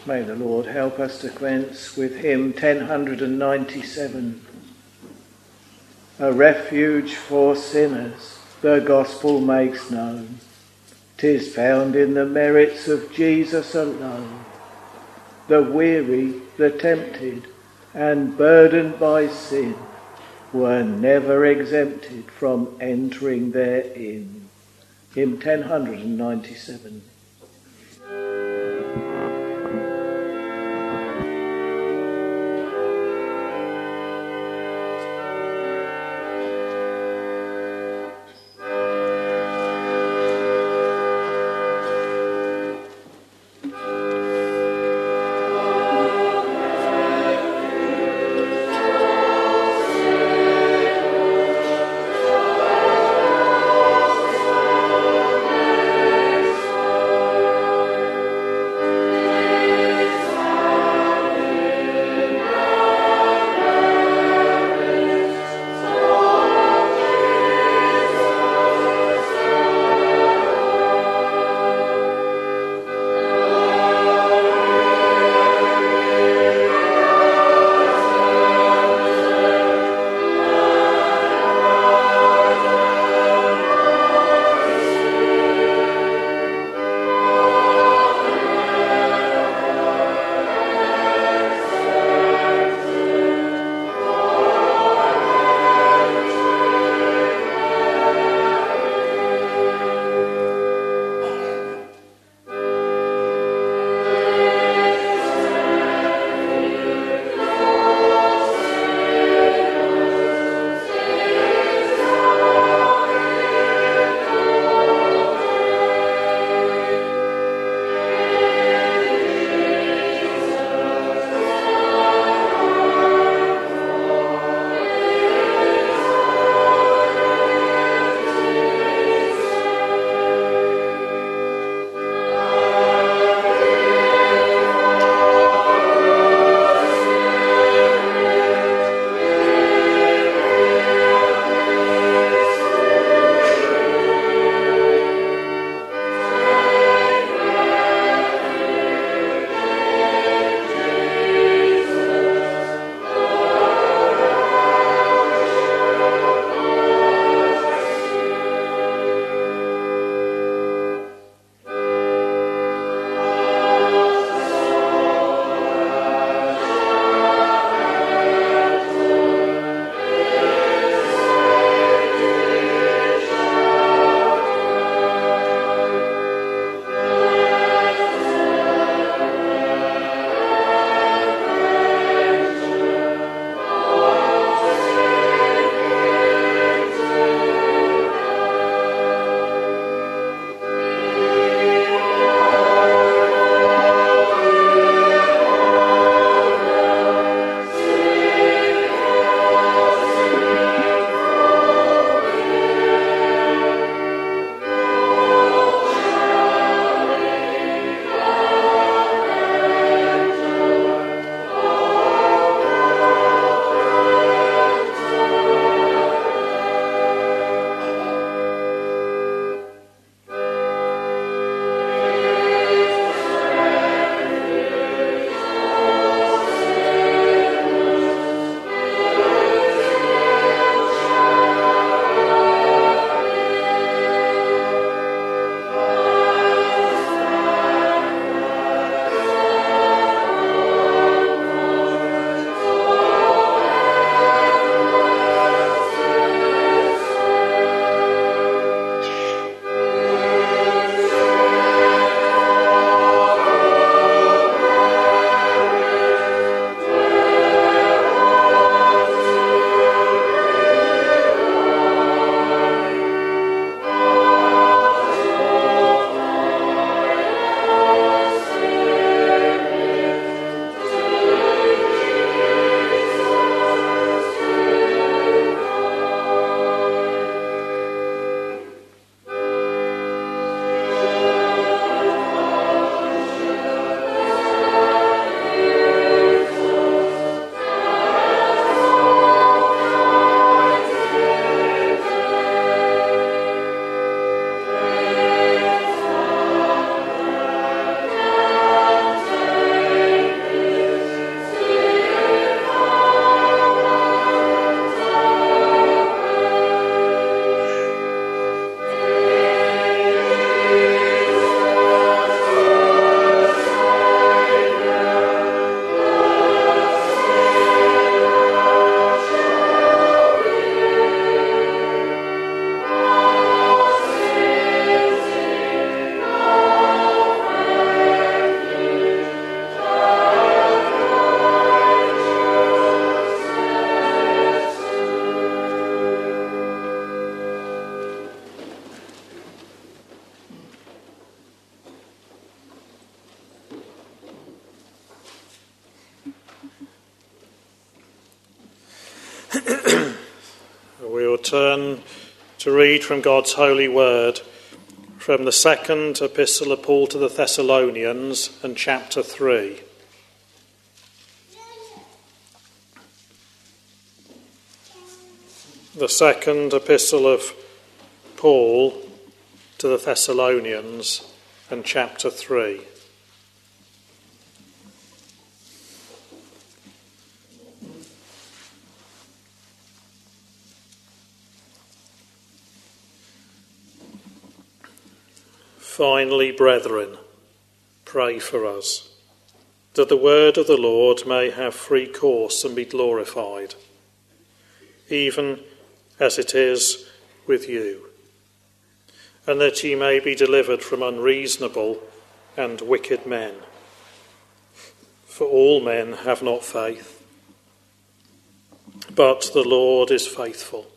May the Lord help us to commence with hymn 1097. A refuge for sinners, the gospel makes known. 'Tis found in the merits of Jesus alone. The weary, the tempted, and burdened by sin were never exempted from entering therein. Hymn 1097. We will turn to read from God's holy word from the second epistle of Paul to the Thessalonians and chapter 3. The second epistle of Paul to the Thessalonians and chapter 3. Finally, brethren, pray for us, that the word of the Lord may have free course and be glorified, even as it is with you, and that ye may be delivered from unreasonable and wicked men. For all men have not faith, but the Lord is faithful,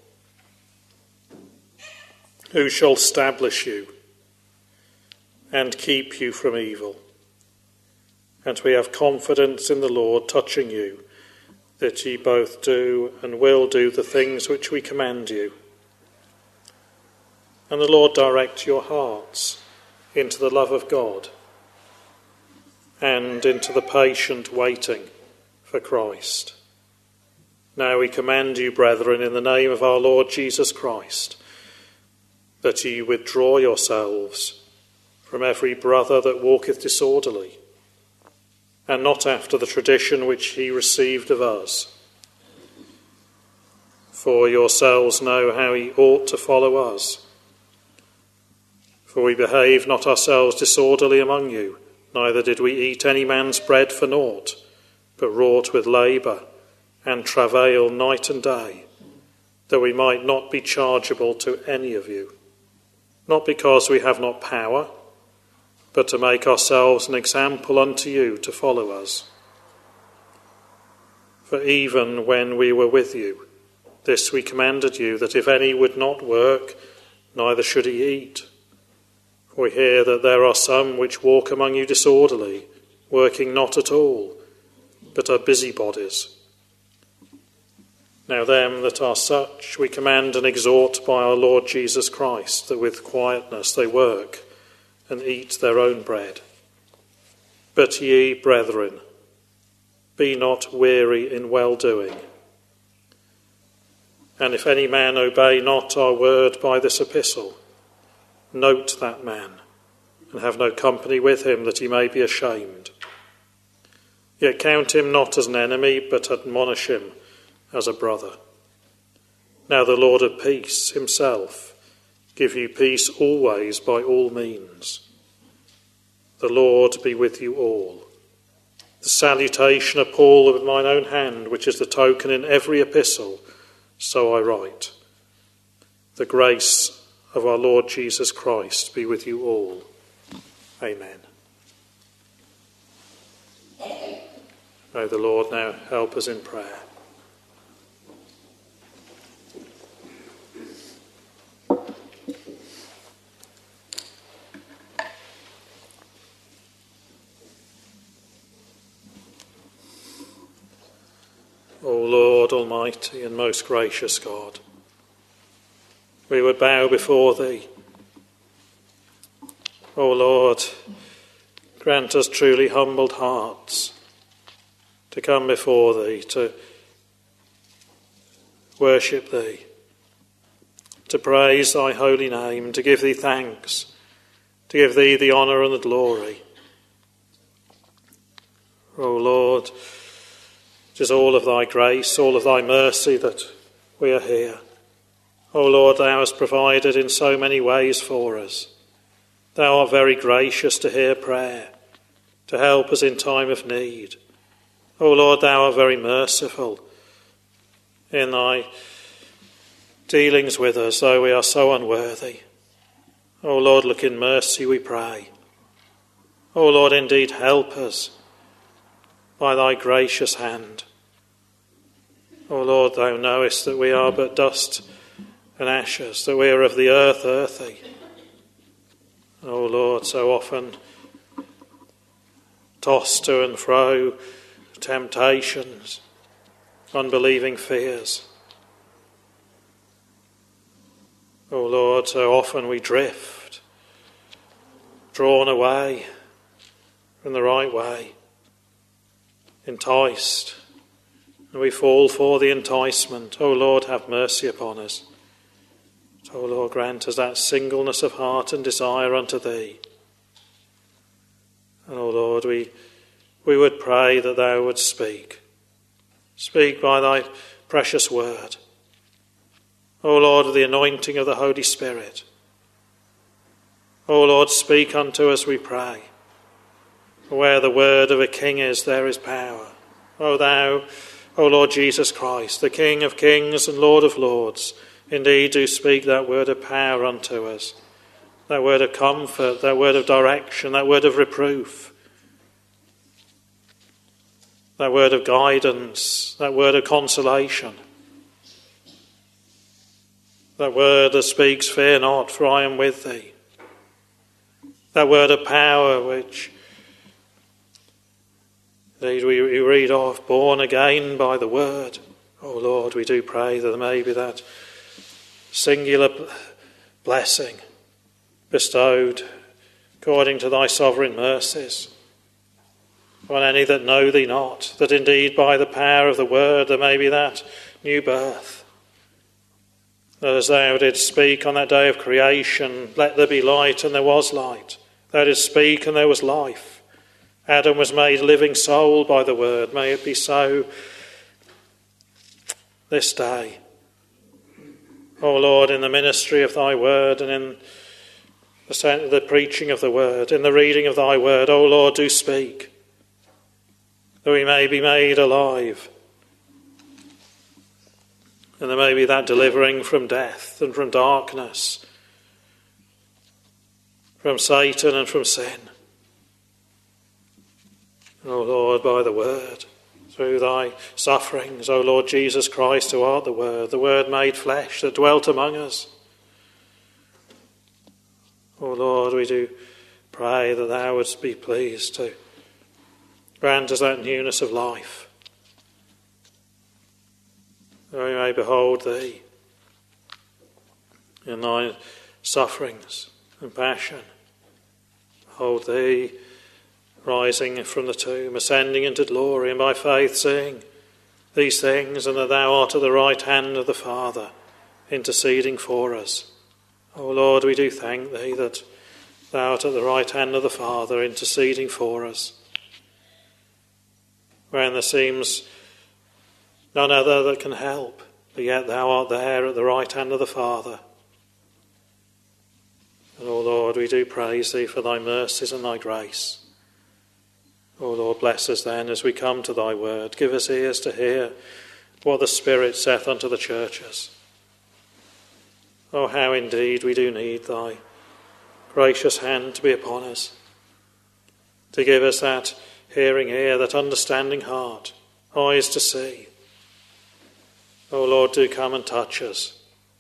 who shall establish you and keep you from evil. And we have confidence in the Lord touching you, that ye both do and will do the things which we command you. And the Lord direct your hearts into the love of God and into the patient waiting for Christ. Now we command you, brethren, in the name of our Lord Jesus Christ, that ye withdraw yourselves from every brother that walketh disorderly, and not after the tradition which he received of us. For yourselves know how ye ought to follow us. For we behaved not ourselves disorderly among you, neither did we eat any man's bread for naught, but wrought with labour and travail night and day, that we might not be chargeable to any of you, not because we have not power, but to make ourselves an example unto you to follow us. For even when we were with you, this we commanded you, that if any would not work, neither should he eat. For we hear that there are some which walk among you disorderly, working not at all, but are busybodies. Now them that are such we command and exhort by our Lord Jesus Christ, that with quietness they work and eat their own bread. But ye, brethren, be not weary in well-doing. And if any man obey not our word by this epistle, note that man, and have no company with him, that he may be ashamed. Yet count him not as an enemy, but admonish him as a brother. Now the Lord of peace himself give you peace always by all means. The Lord be with you all. The salutation of Paul with mine own hand, which is the token in every epistle, so I write. The grace of our Lord Jesus Christ be with you all. Amen. May the Lord now help us in prayer. O Lord Almighty and most gracious God, we would bow before thee. O Lord, grant us truly humbled hearts to come before thee, to worship thee, to praise thy holy name, to give thee thanks, to give thee the honour and the glory. O Lord, it is all of thy grace, all of thy mercy that we are here. O Lord, thou hast provided in so many ways for us. Thou art very gracious to hear prayer, to help us in time of need. O Lord, thou art very merciful in thy dealings with us, though we are so unworthy. O Lord, look in mercy, we pray. O Lord, indeed help us by thy gracious hand. O Lord, thou knowest that we are but dust and ashes, that we are of the earth, earthy. O Lord, so often tossed to and fro, temptations, unbelieving fears. O Lord, so often we drift, drawn away from the right way, enticed, and we fall for the enticement. O Lord, have mercy upon us. O Lord, grant us that singleness of heart and desire unto Thee. And O Lord, we would pray that Thou wouldst speak. Speak by Thy precious word. O Lord, the anointing of the Holy Spirit. O Lord, speak unto us, we pray. Where the word of a king is, there is power. O Thou, O Lord Jesus Christ, the King of kings and Lord of lords, indeed do speak that word of power unto us, that word of comfort, that word of direction, that word of reproof, that word of guidance, that word of consolation, that word that speaks, fear not, for I am with thee, that word of power which indeed we read of, born again by the word. O Lord, we do pray that there may be that singular blessing bestowed according to Thy sovereign mercies on any that know Thee not, that indeed by the power of the word there may be that new birth. That as Thou didst speak on that day of creation, let there be light, and there was light. Thou didst speak and there was life. Adam was made a living soul by the word. May it be so this day. O Lord, in the ministry of Thy word and in the preaching of the word, in the reading of Thy word, O Lord, do speak, that we may be made alive, and there may be that delivering from death and from darkness, from Satan and from sin. O Lord, by the word, through Thy sufferings, O Lord Jesus Christ, who art the Word made flesh that dwelt among us. O Lord, we do pray that Thou wouldst be pleased to grant us that newness of life, that we may behold Thee in Thy sufferings and passion, behold Thee rising from the tomb, ascending into glory, and by faith seeing these things, and that Thou art at the right hand of the Father, interceding for us. O Lord, we do thank Thee that Thou art at the right hand of the Father, interceding for us, when there seems none other that can help, but yet Thou art there at the right hand of the Father. And O Lord, we do praise Thee for Thy mercies and Thy grace. O Lord, bless us then as we come to Thy word. Give us ears to hear what the Spirit saith unto the churches. Oh, how indeed we do need Thy gracious hand to be upon us, to give us that hearing ear, that understanding heart, eyes to see. O Lord, do come and touch us.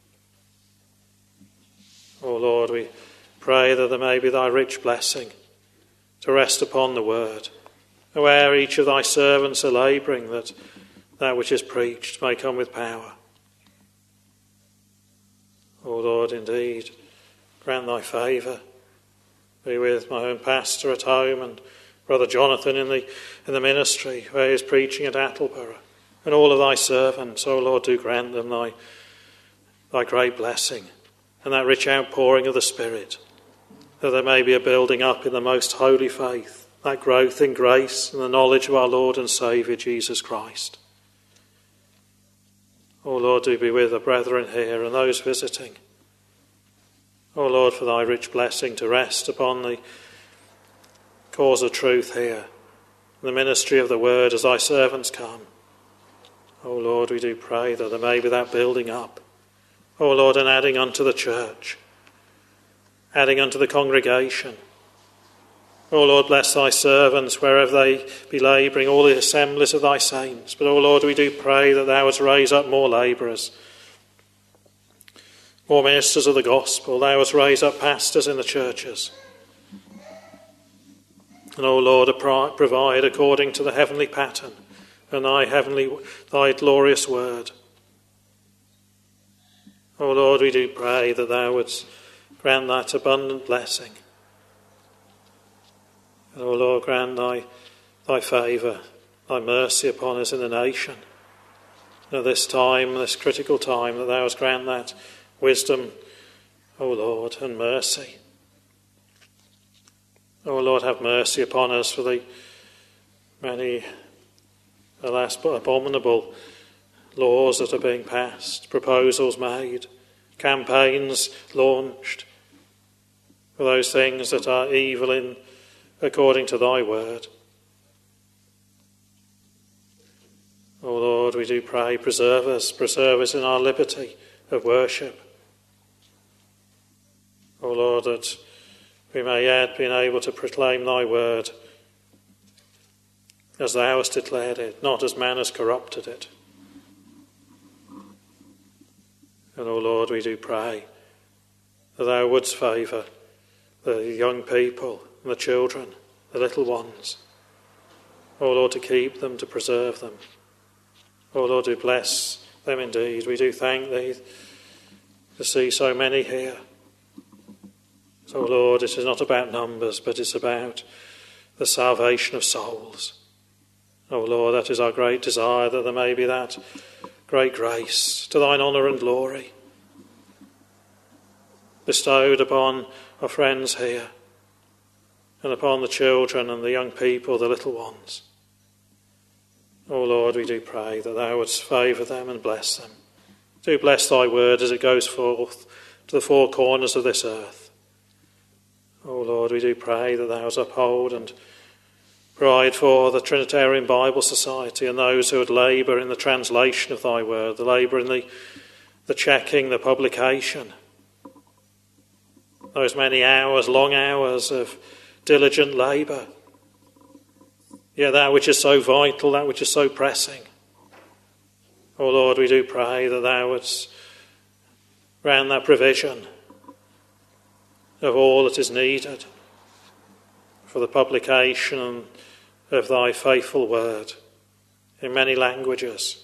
O Lord, we pray that there may be Thy rich blessing to rest upon the word, where each of Thy servants are labouring, that which is preached may come with power. O Lord, indeed, grant Thy favour. Be with my own pastor at home and Brother Jonathan in the ministry where he is preaching at Attleborough, and all of Thy servants. O Lord, do grant them Thy great blessing and that rich outpouring of the Spirit, that there may be a building up in the most holy faith, that growth in grace and the knowledge of our Lord and Saviour Jesus Christ. O Lord, do be with the brethren here and those visiting. O Lord, for Thy rich blessing to rest upon the cause of truth here, the ministry of the word as Thy servants come. O Lord, we do pray that there may be that building up. O Lord, and adding unto the church, adding unto the congregation. O Lord, bless Thy servants wherever they be labouring, all the assemblies of Thy saints. But, O Lord, we do pray that Thou wouldst raise up more labourers, more ministers of the gospel. Thou wouldst raise up pastors in the churches. And, O Lord, provide according to the heavenly pattern and Thy glorious word. O Lord, we do pray that thou wouldst grant that abundant blessing. And O Lord, grant thy favour, thy mercy upon us in the nation. And at this time, this critical time, that thou wouldst grant that wisdom, O Lord, and mercy. O Lord, have mercy upon us for the many, alas, but abominable laws that are being passed, proposals made, campaigns launched for those things that are evil according to thy word. O Lord, we do pray, preserve us in our liberty of worship. O Lord, that we may yet be able to proclaim thy word as thou hast declared it, not as man has corrupted it. And, O Lord, we do pray that thou wouldst favour the young people and the children, the little ones. O Lord, to keep them, to preserve them. O Lord, do bless them indeed. We do thank thee to see so many here. So, Lord, it is not about numbers, but it's about the salvation of souls. O Lord, that is our great desire, that there may be that great grace to thine honour and glory bestowed upon our friends here and upon the children and the young people, the little ones. O Lord, we do pray that thou wouldst favour them and bless them. Do bless thy word as it goes forth to the four corners of this earth. O Lord, we do pray that thou wouldst uphold and provide for the Trinitarian Bible Society and those who would labour in the translation of thy word, the labour in the checking, the publication. Those many hours, long hours of diligent labour. Yeah, that which is so vital, that which is so pressing. O Lord, we do pray that thou wouldst grant that provision of all that is needed for the publication of thy faithful word in many languages.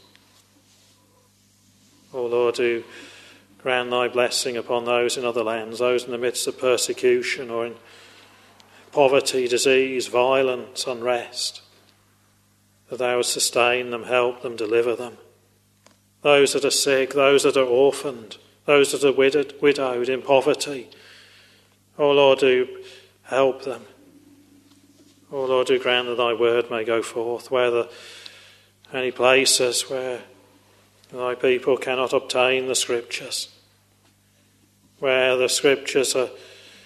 O Lord, do grant thy blessing upon those in other lands, those in the midst of persecution or in poverty, disease, violence, unrest, that thou would sustain them, help them, deliver them. Those that are sick, those that are orphaned, those that are widowed in poverty, O Lord, do help them. O Lord, do grant that thy word may go forth where there are any places where thy people cannot obtain the scriptures, where the scriptures are,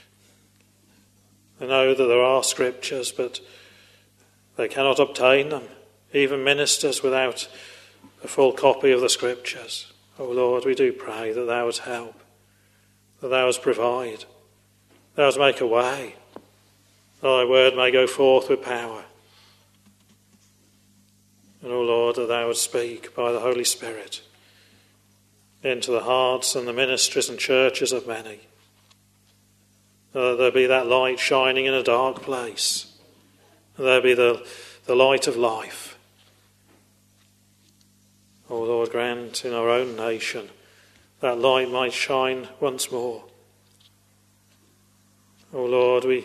they know that there are scriptures, but they cannot obtain them, even ministers without a full copy of the scriptures. O Lord, we do pray that thou wouldst help, that thou wouldst provide, thou wouldst make a way, thy word may go forth with power. And, O Lord, that thou wouldst speak by the Holy Spirit into the hearts and the ministries and churches of many. That there be that light shining in a dark place. And there be the light of life. O Lord, grant in our own nation that light might shine once more. O Lord, we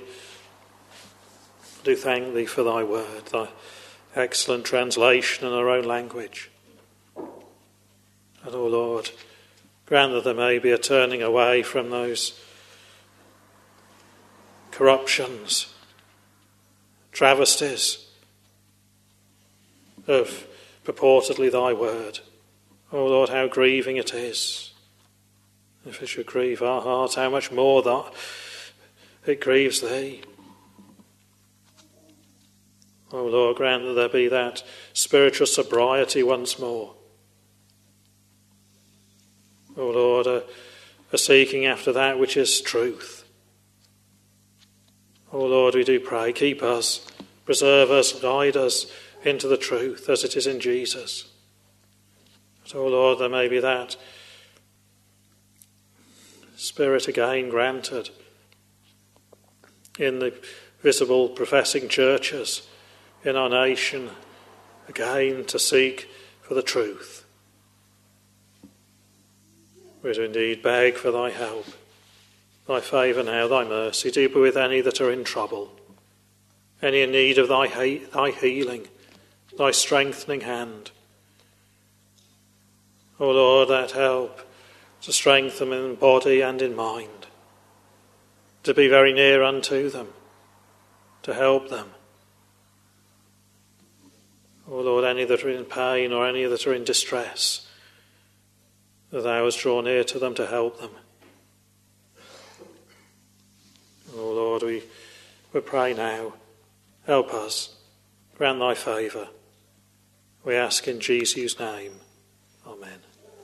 do thank thee for thy word, thy excellent translation in our own language. And, O Lord, grant that there may be a turning away from those corruptions, travesties of purportedly thy word. O Lord, how grieving it is. If it should grieve our hearts, how much more that it grieves thee. O Lord, grant that there be that spiritual sobriety once more. O Lord, a seeking after that which is truth. O Lord, we do pray, keep us, preserve us, guide us into the truth as it is in Jesus. But, O Lord, there may be that spirit again granted in the visible professing churches in our nation, again to seek for the truth. We do indeed beg for thy help, thy favour now, thy mercy. Do be with any that are in trouble, any in need of thy healing, thy strengthening hand. O Lord, that help to strengthen them in body and in mind, to be very near unto them, to help them. O Lord, any that are in pain or any that are in distress, that thou hast drawn near to them to help them. O Lord, we pray now, help us, grant thy favour. We ask in Jesus' name. Amen.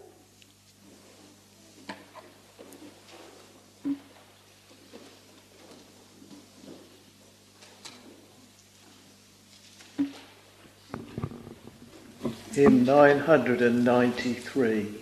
Hymn 993.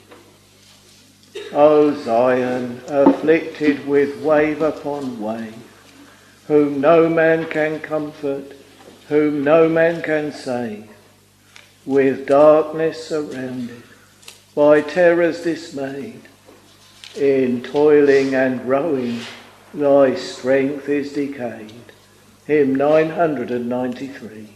O Zion, afflicted with wave upon wave, whom no man can comfort, whom no man can save, with darkness surrounded, by terrors dismayed, in toiling and rowing, thy strength is decayed. Hymn 993.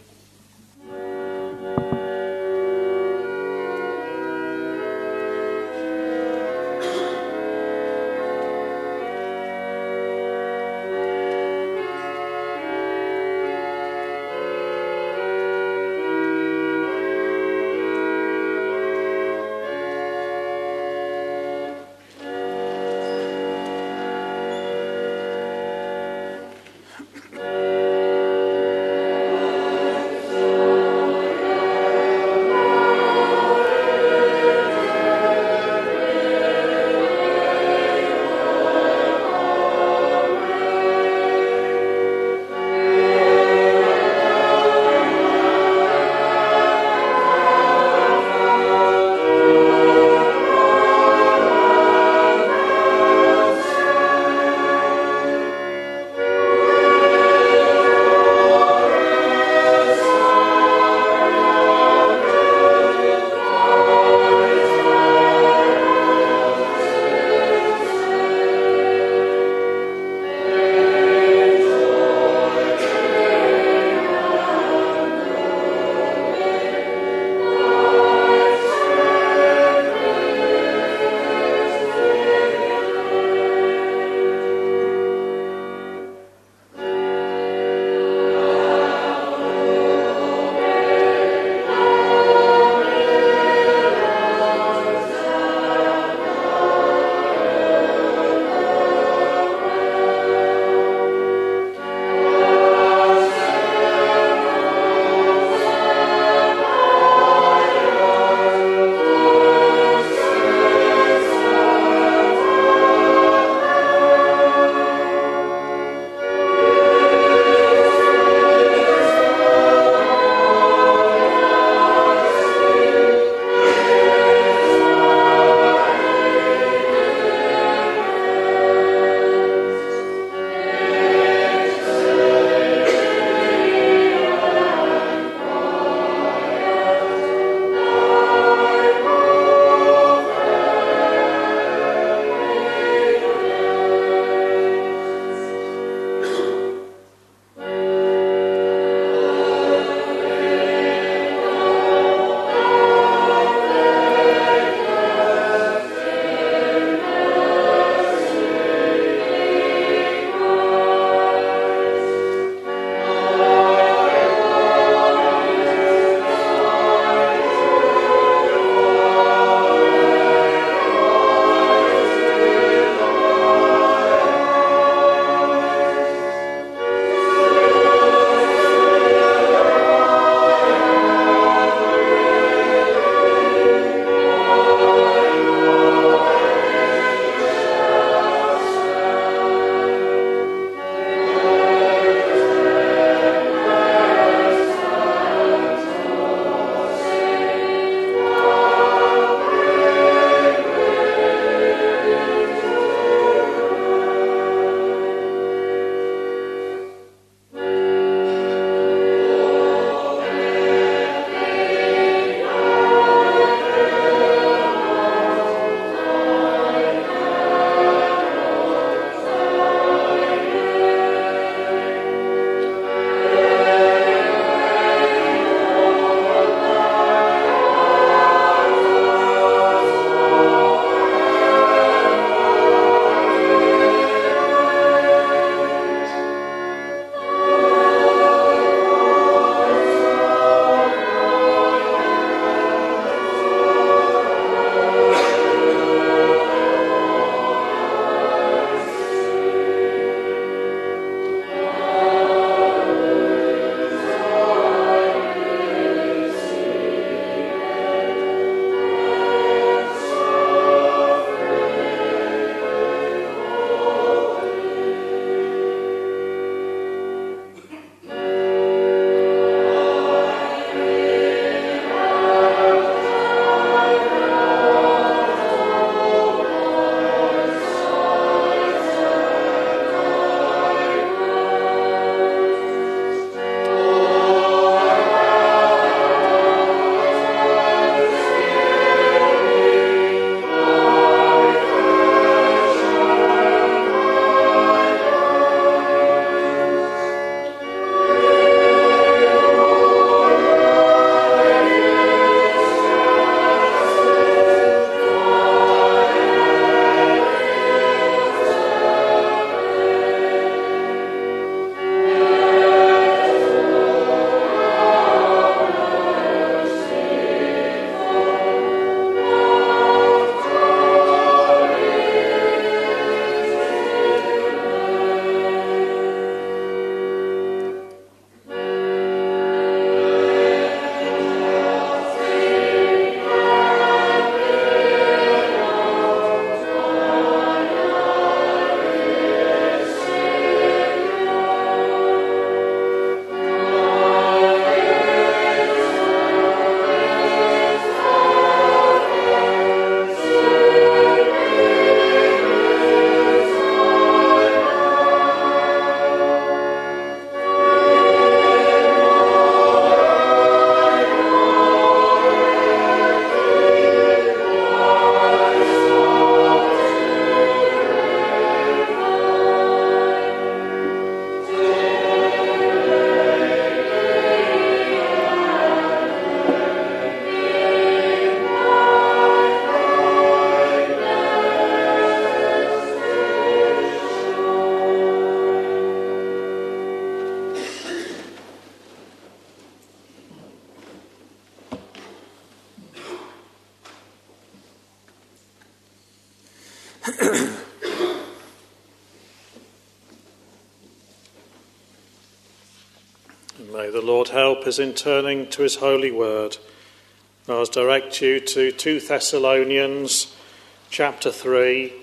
And may the Lord help us in turning to his holy word. I'll direct you to 2 Thessalonians chapter 3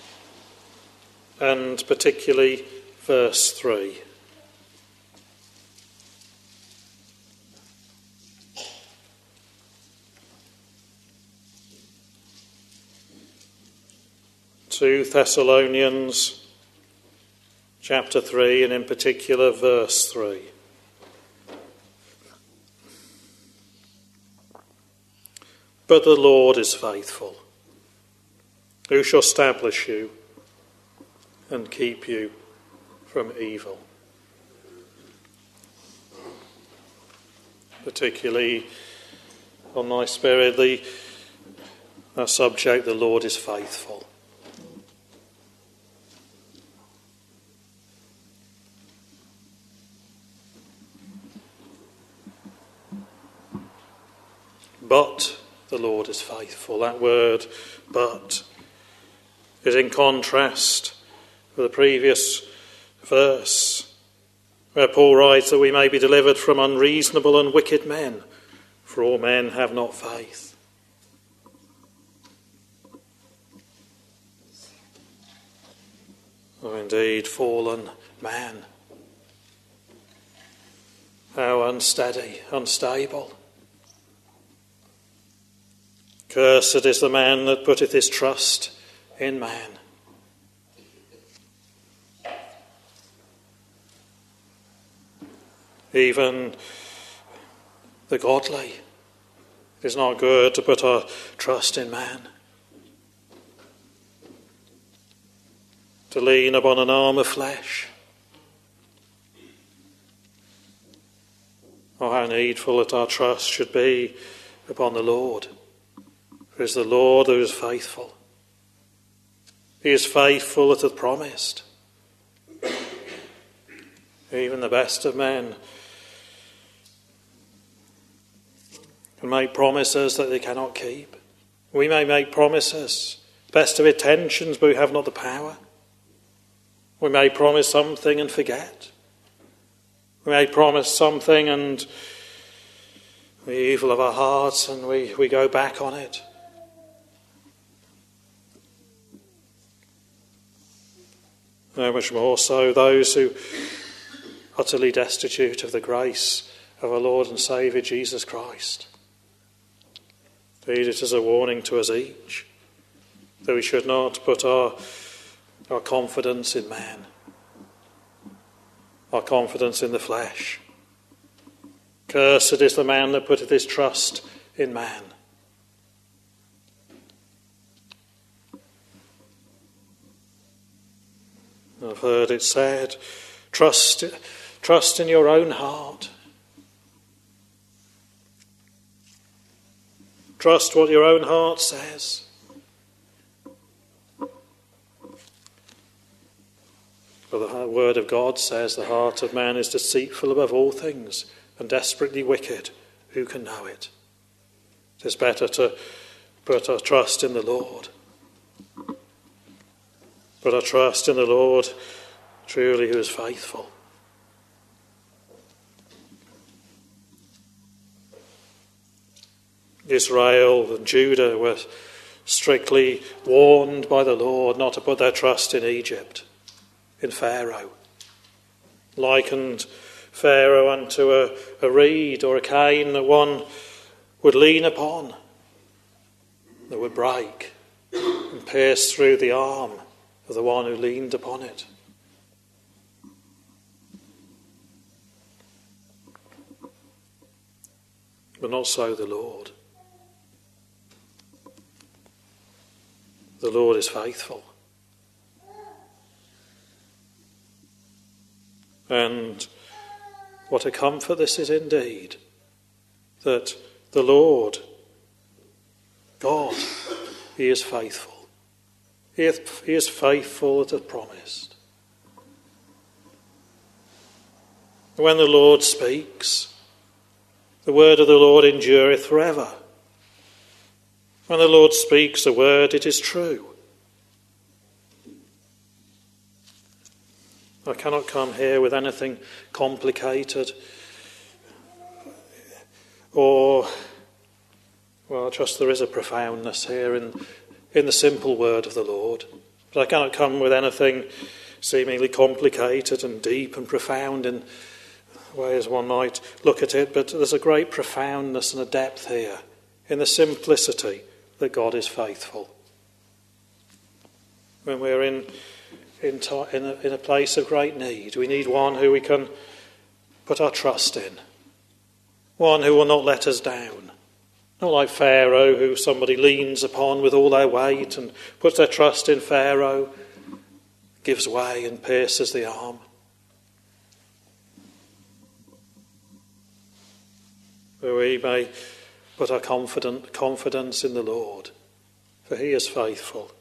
and particularly verse 3. Thessalonians chapter 3 and in particular verse 3. But the Lord is faithful, who shall establish you and keep you from evil. Particularly on my spirit, the subject, the Lord is faithful. But the Lord is faithful. That word, but, is in contrast with the previous verse, where Paul writes that we may be delivered from unreasonable and wicked men, for all men have not faith. Oh, indeed, fallen man. How unsteady, unstable. Cursed is the man that putteth his trust in man. Even the godly, it is not good to put our trust in man. To lean upon an arm of flesh. Oh, how needful that our trust should be upon the Lord. For it is the Lord who is faithful. He is faithful that hath promised. Even the best of men can make promises that they cannot keep. We may make promises, best of intentions, but we have not the power. We may promise something and forget. We may promise something and the evil of our hearts and we go back on it. No much more so those who are utterly destitute of the grace of our Lord and Saviour Jesus Christ. Indeed, it is a warning to us each that we should not put our confidence in man, our confidence in the flesh. Cursed is the man that putteth his trust in man. I've heard it said, trust in your own heart. Trust what your own heart says. For the word of God says the heart of man is deceitful above all things and desperately wicked. Who can know it? It is better to put our trust in the Lord. Put our trust in the Lord, truly, who is faithful. Israel and Judah were strictly warned by the Lord not to put their trust in Egypt, in Pharaoh. Likened Pharaoh unto a reed or a cane that one would lean upon, that would break and pierce through the arm of the one who leaned upon it. But not so the Lord. The Lord is faithful. And what a comfort this is indeed, that the Lord, God, he is faithful. He is faithful that hath promised. When the Lord speaks, the word of the Lord endureth forever. When the Lord speaks a word, it is true. I cannot come here with anything complicated or, well, I trust there is a profoundness here in the simple word of the Lord. But I cannot come with anything seemingly complicated and deep and profound in ways one might look at it, but there's a great profoundness and a depth here in the simplicity that God is faithful. When we're in a place of great need, we need one who we can put our trust in, one who will not let us down. Not like Pharaoh, who somebody leans upon with all their weight and puts their trust in Pharaoh, gives way and pierces the arm. Where we may put our confidence in the Lord, for he is faithful.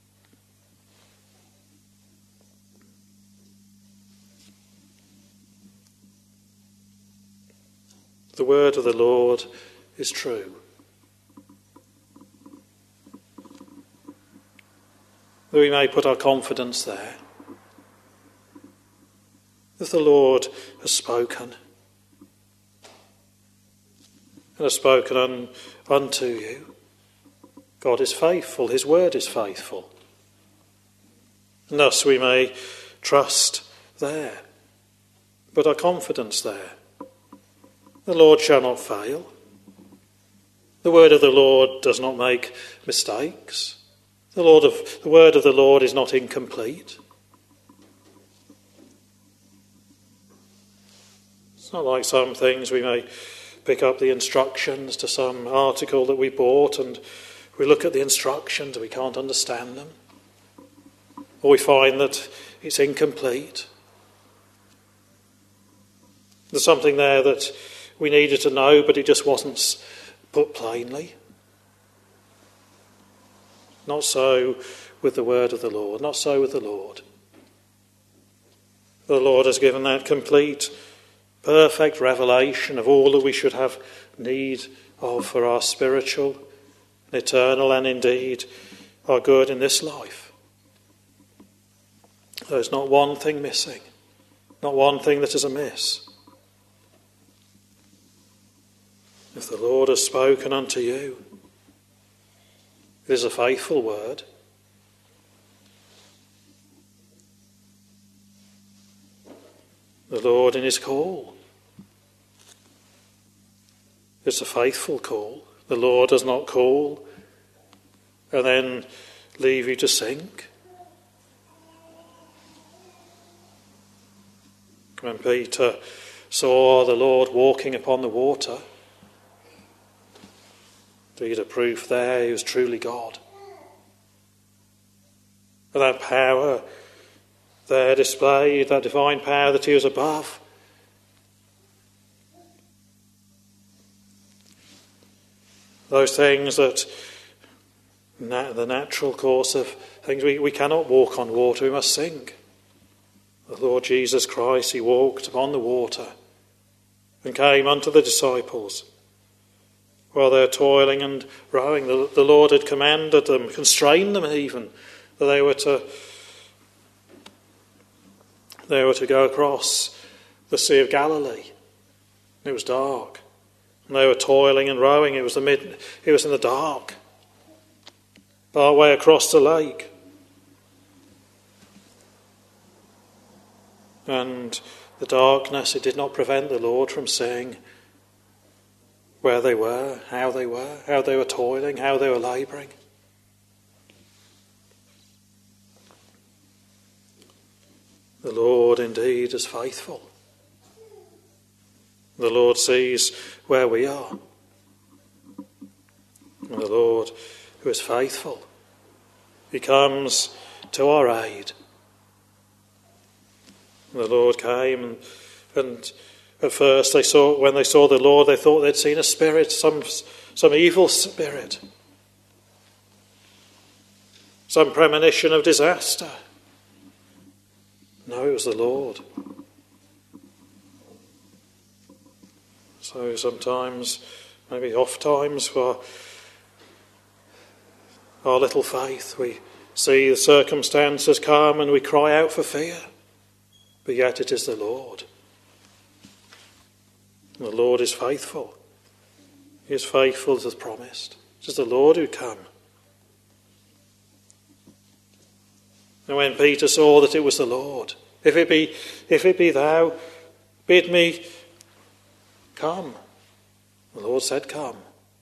The word of the Lord is true. That we may put our confidence there. If the Lord has spoken, and has spoken unto you, God is faithful, his word is faithful. And thus we may trust there, put our confidence there. The Lord shall not fail. The word of the Lord does not make mistakes. The word of the Lord is not incomplete. It's not like some things we may pick up the instructions to some article that we bought and we look at the instructions and we can't understand them. Or we find that it's incomplete. There's something there that we needed to know, but it just wasn't put plainly. Not so with the word of the Lord, not so with the Lord. The Lord has given that complete, perfect revelation of all that we should have need of for our spiritual, eternal, and indeed our good in this life. There's not one thing missing, not one thing that is amiss. If the Lord has spoken unto you, it is a faithful word. The Lord in his call, it's a faithful call. The Lord does not call and then leave you to sink. When Peter saw the Lord walking upon the water, indeed a proof there he was truly God. And that power there displayed, that divine power that he was above. Those things that, the natural course of things, we cannot walk on water, we must sink. The Lord Jesus Christ, he walked upon the water and came unto the disciples. While they're toiling and rowing, the Lord had commanded them, constrained them even, that they were to go across the Sea of Galilee. It was dark. And they were toiling and rowing. It was in the dark. Our way across the lake. And the darkness, it did not prevent the Lord from seeing where they were, how they were toiling, how they were labouring. The Lord indeed is faithful. The Lord sees where we are. And the Lord, who is faithful, he comes to our aid. And the Lord came and at first when they saw the Lord, they thought they'd seen a spirit, some evil spirit, some premonition of disaster. No, it was the Lord. So sometimes, maybe oft times, for our little faith, we see the circumstances come and we cry out for fear. but yet it is the Lord. And the Lord is faithful. He is faithful as has promised. It is the Lord who come. And when Peter saw that it was the Lord, if it be thou, bid me come. The Lord said, come.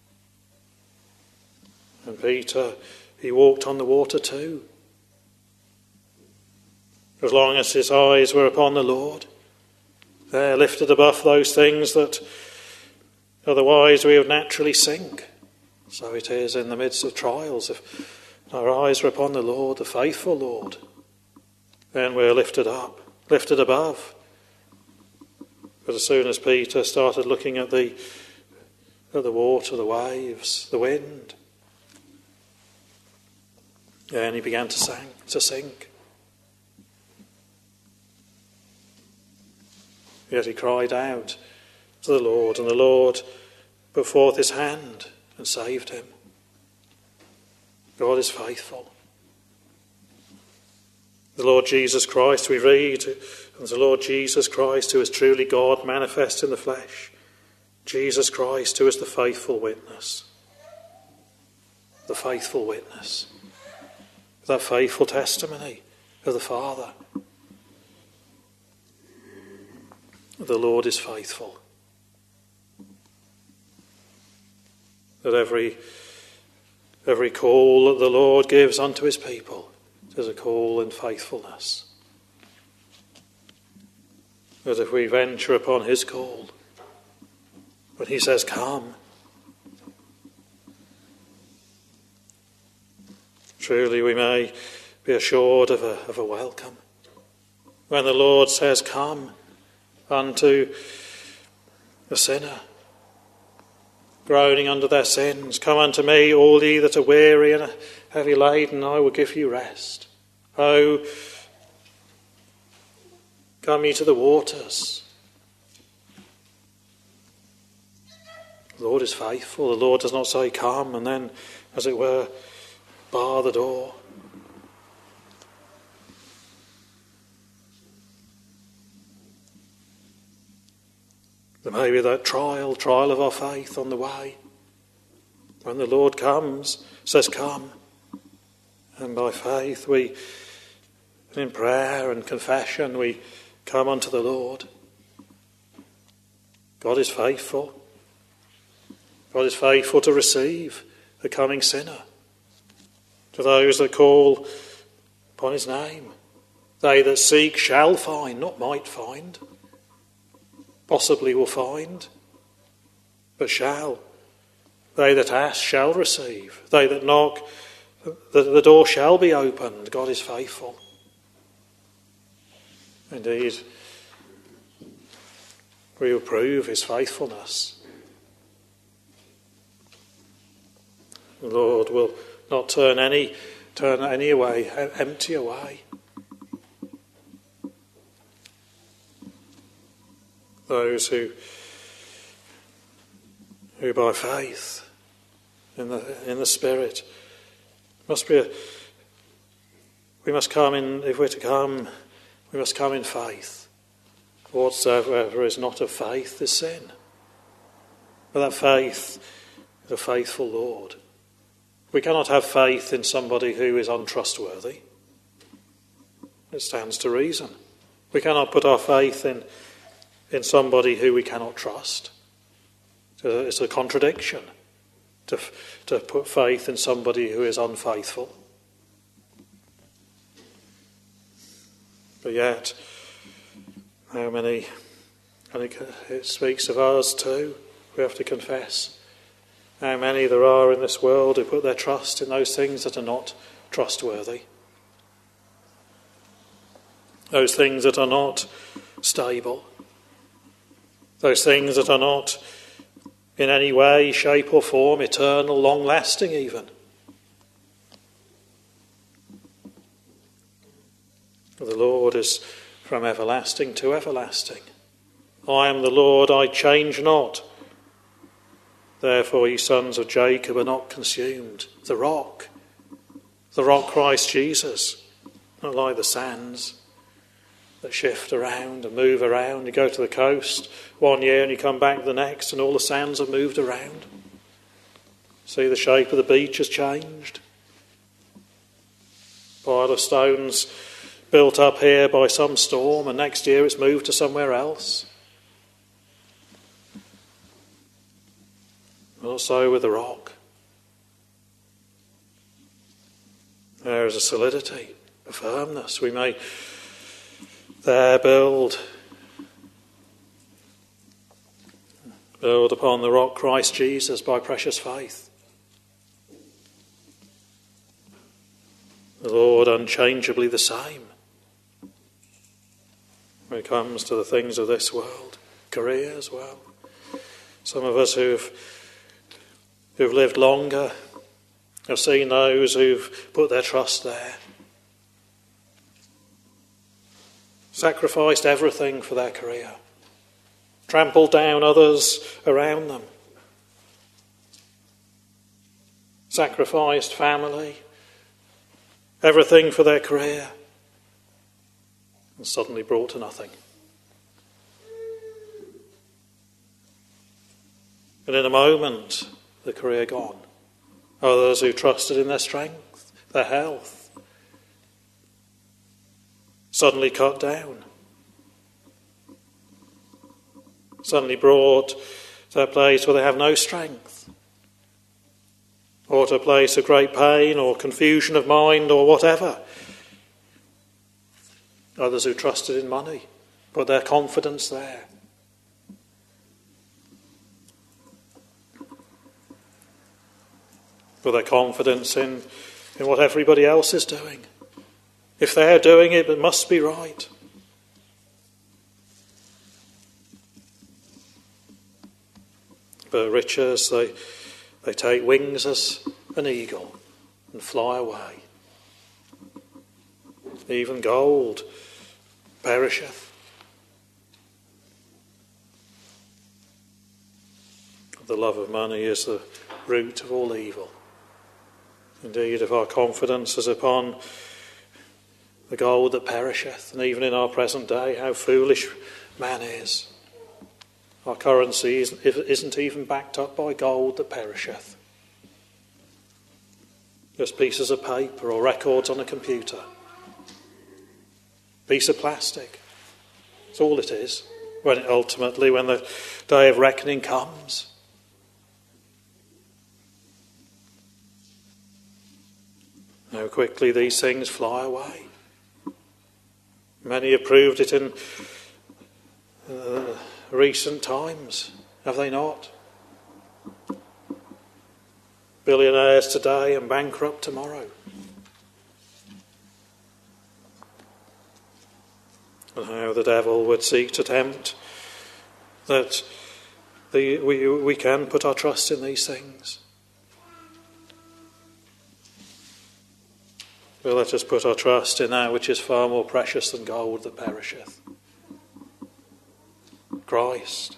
And Peter, he walked on the water too. As long as his eyes were upon the Lord, there lifted above those things that otherwise we would naturally sink. So it is in the midst of trials. If our eyes are upon the Lord, the faithful Lord, then we're lifted up, lifted above. But as soon as Peter started looking at the water, the waves, the wind, then he began to sink. Yet he cried out to the Lord, and the Lord put forth his hand and saved him. God is faithful. The Lord Jesus Christ, we read, and the Lord Jesus Christ, who is truly God manifest in the flesh. Jesus Christ, who is the faithful witness. The faithful witness. That faithful testimony of the Father. The Lord is faithful. That every call that the Lord gives unto his people is a call in faithfulness. That if we venture upon his call, when he says, come, truly we may be assured of a welcome. When the Lord says, come unto the sinner, groaning under their sins, come unto me, all ye that are weary and heavy laden, I will give you rest. Oh, come ye to the waters. The Lord is faithful. The Lord does not say come and then, as it were, bar the door. There may be that trial of our faith on the way. When the Lord comes, says come, and by faith in prayer and confession, we come unto the Lord. God is faithful. God is faithful to receive the coming sinner. To those that call upon his name. They that seek shall find, not might find. Possibly will find, but shall. They that ask shall receive. They that knock, the door shall be opened. God is faithful. Indeed, we will prove his faithfulness. The Lord will not turn any away, empty away. Those who by faith in the Spirit we must come in. If we're to come, we must come in faith. Whatsoever is not of faith is sin. But that faith is a faithful Lord. We cannot have faith in somebody who is untrustworthy. It stands to reason. We cannot put our faith in somebody who we cannot trust. It's a contradiction to put faith in somebody who is unfaithful. But yet, how many, and it speaks of ours too, we have to confess how many there are in this world who put their trust in those things that are not trustworthy. Those things that are not stable. Those things that are not in any way, shape or form eternal, long-lasting even. The Lord is from everlasting to everlasting. I am the Lord, I change not. Therefore, ye sons of Jacob are not consumed. The rock Christ Jesus, not like the sands. that shift around and move around. You go to the coast one year and you come back the next and all the sands have moved around. See, the shape of the beach has changed. Pile of stones built up here by some storm, and next year it's moved to somewhere else. Also with the rock. There is a solidity, a firmness. We may there build upon the rock Christ Jesus by precious faith. The Lord unchangeably the same when it comes to the things of this world. Career as well. Some of us who've lived longer have seen those who've put their trust there, sacrificed everything for their career, trampled down others around them, sacrificed family, everything for their career, and suddenly brought to nothing. And in a moment, the career gone. Others who trusted in their strength, their health, suddenly cut down. Suddenly brought to a place where they have no strength, or to a place of great pain or confusion of mind or whatever. Others who trusted in money, put their confidence there. Put their confidence in what everybody else is doing. If they're doing it, it must be right. But riches, they take wings as an eagle and fly away. Even gold perisheth. The love of money is the root of all evil. Indeed, if our confidence is upon the gold that perisheth, and even in our present day, how foolish man is. Our currency isn't even backed up by gold that perisheth. Just pieces of paper or records on a computer. Piece of plastic. That's all it is. When the day of reckoning comes. How quickly these things fly away. Many have proved it in recent times, have they not? Billionaires today and bankrupt tomorrow. And how the devil would seek to tempt that we can put our trust in these things. But let us put our trust in that which is far more precious than gold that perisheth. Christ.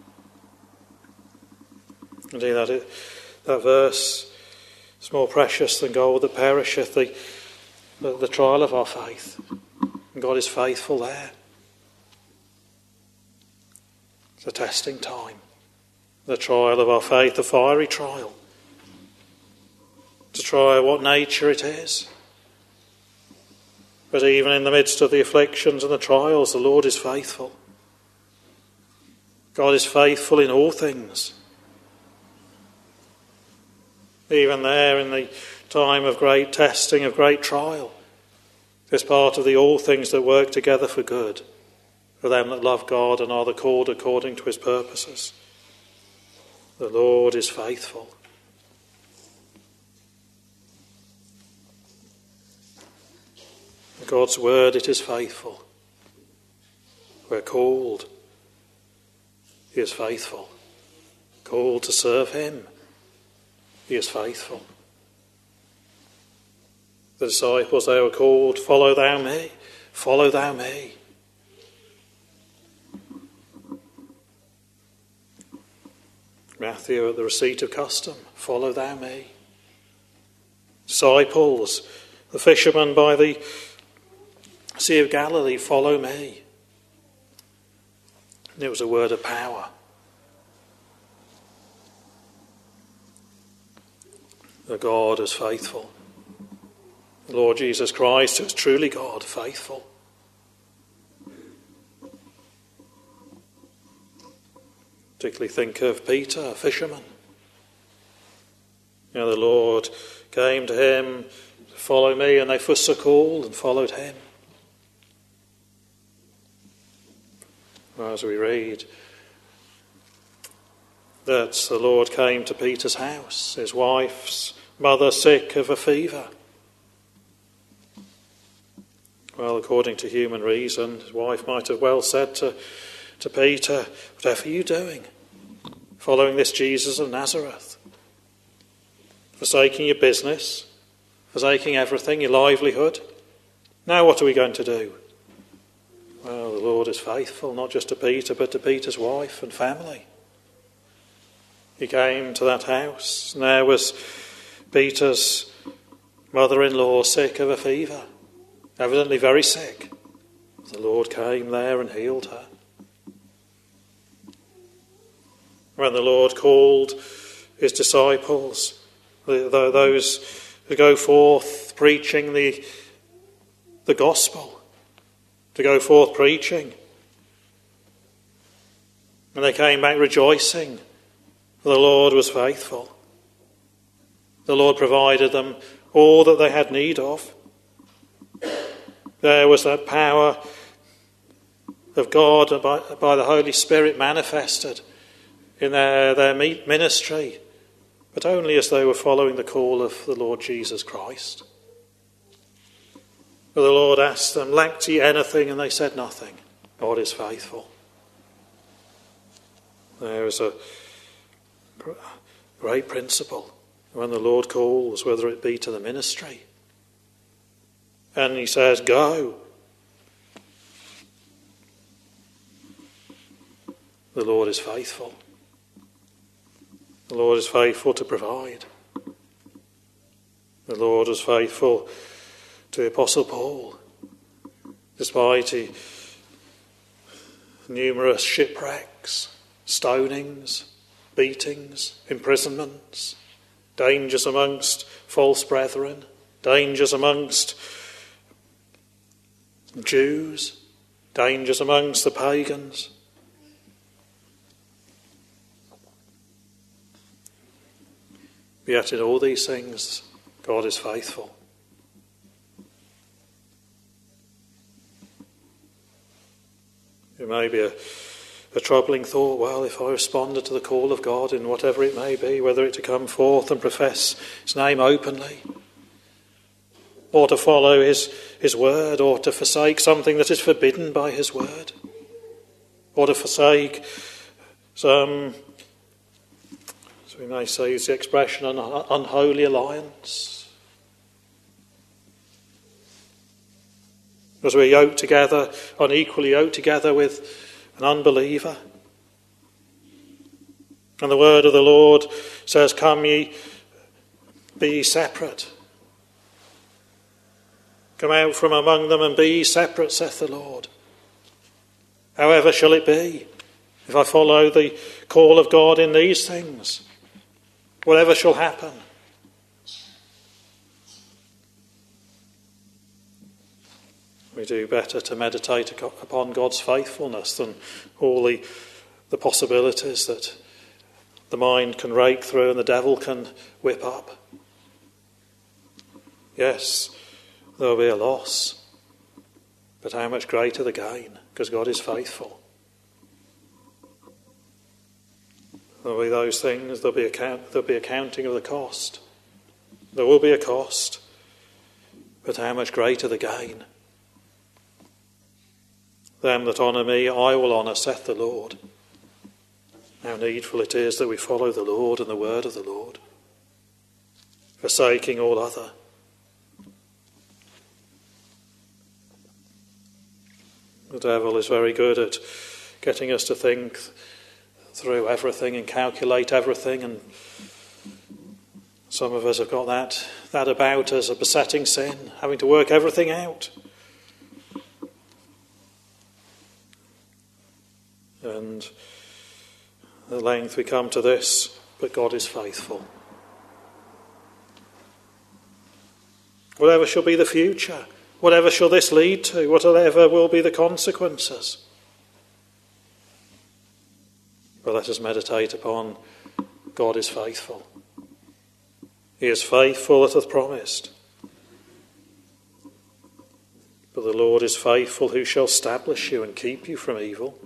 Indeed, that verse is more precious than gold that perisheth, the trial of our faith. And God is faithful there. It's a testing time. The trial of our faith, the fiery trial. To try what nature it is. But even in the midst of the afflictions and the trials, the Lord is faithful. God is faithful in all things. Even there in the time of great testing, of great trial, it's part of the all things that work together for good, for them that love God and are the called according to his purposes. The Lord is faithful. God's word, it is faithful. We're called. He is faithful. Called to serve him. He is faithful. The disciples, they were called, follow thou me, follow thou me. Matthew at the receipt of custom, follow thou me. Disciples, the fishermen by the Sea of Galilee, follow me. And it was a word of power. The God is faithful. The Lord Jesus Christ is truly God, faithful. Particularly think of Peter, a fisherman. You know, the Lord came to him, follow me, and they forsook all and followed him. Well, as we read that the Lord came to Peter's house, his wife's mother sick of a fever. Well, according to human reason, his wife might have well said to Peter, whatever are you doing? Following this Jesus of Nazareth? Forsaking your business, forsaking everything, your livelihood. Now what are we going to do? Well, the Lord is faithful, not just to Peter, but to Peter's wife and family. He came to that house, and there was Peter's mother-in-law sick of a fever, evidently very sick. The Lord came there and healed her. When the Lord called his disciples, those who go forth preaching the gospel, to go forth preaching, and they came back rejoicing, for the Lord was faithful. The Lord provided them all that they had need of. There was that power of God by the Holy Spirit manifested in their ministry, but only as they were following the call of the Lord Jesus Christ. But the Lord asked them, lacked ye anything? And they said nothing. God is faithful. There is a great principle when the Lord calls, whether it be to the ministry, and he says, go. The Lord is faithful. The Lord is faithful to provide. The Lord was faithful to the Apostle Paul, despite numerous shipwrecks, stonings, beatings, imprisonments, dangers amongst false brethren, dangers amongst Jews, dangers amongst the pagans. Yet in all these things, God is faithful. It may be a troubling thought, well, if I responded to the call of God in whatever it may be, whether it to come forth and profess his name openly, or to follow his word, or to forsake something that is forbidden by his word, or to forsake some, so we may say, use the expression, an unholy alliance. As we're yoked together, unequally yoked together with an unbeliever. And the word of the Lord says, come ye, be ye separate. Come out from among them and be ye separate, saith the Lord. However shall it be if I follow the call of God in these things? Whatever shall happen. We do better to meditate upon God's faithfulness than all the possibilities that the mind can rake through and the devil can whip up. Yes, there will be a loss, but how much greater the gain, because God is faithful. There will be those things, there'll be accounting of the cost. There will be a cost, but how much greater the gain. Them that honour me, I will honour, saith the Lord. How needful it is that we follow the Lord and the word of the Lord, forsaking all other. The devil is very good at getting us to think through everything and calculate everything, and some of us have got that about us, a besetting sin, having to work everything out. And at length we come to this, but God is faithful. Whatever shall be the future, whatever shall this lead to, whatever will be the consequences. But let us meditate upon God is faithful. He is faithful that hath promised. But the Lord is faithful, who shall establish you and keep you from evil.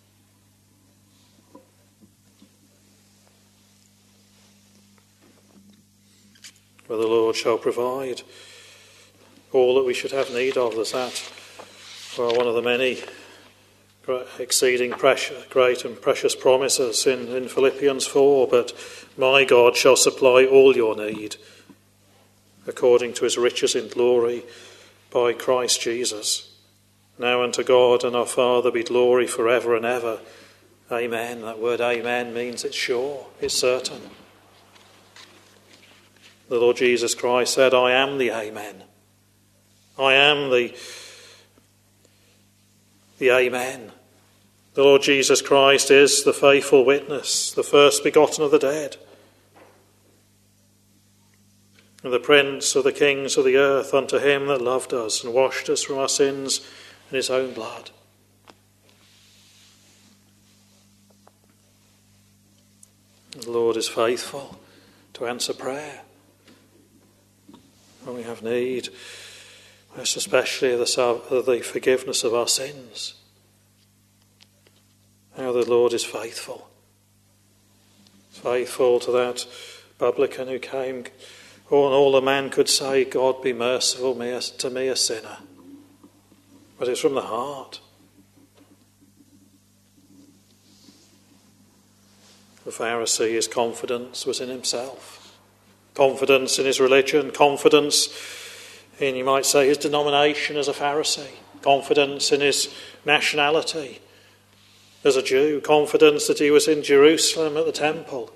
For the Lord shall provide all that we should have need of. There's that, well, one of the many exceeding great and precious promises in Philippians 4. But my God shall supply all your need according to his riches in glory by Christ Jesus. Now unto God and our Father be glory forever and ever. Amen. That word amen means it's sure, it's certain. The Lord Jesus Christ said, I am the amen. I am the amen. The Lord Jesus Christ is the faithful witness, the first begotten of the dead, and the Prince of the kings of the earth, unto him that loved us and washed us from our sins in his own blood. The Lord is faithful to answer prayer when we have need, most especially of the forgiveness of our sins. How the Lord is faithful. Faithful to that publican who came, and all a man could say, God be merciful to me, a sinner. But it's from the heart. The Pharisee, his confidence was in himself. Confidence in his religion, confidence in, you might say, his denomination as a Pharisee, confidence in his nationality as a Jew, confidence that he was in Jerusalem at the temple.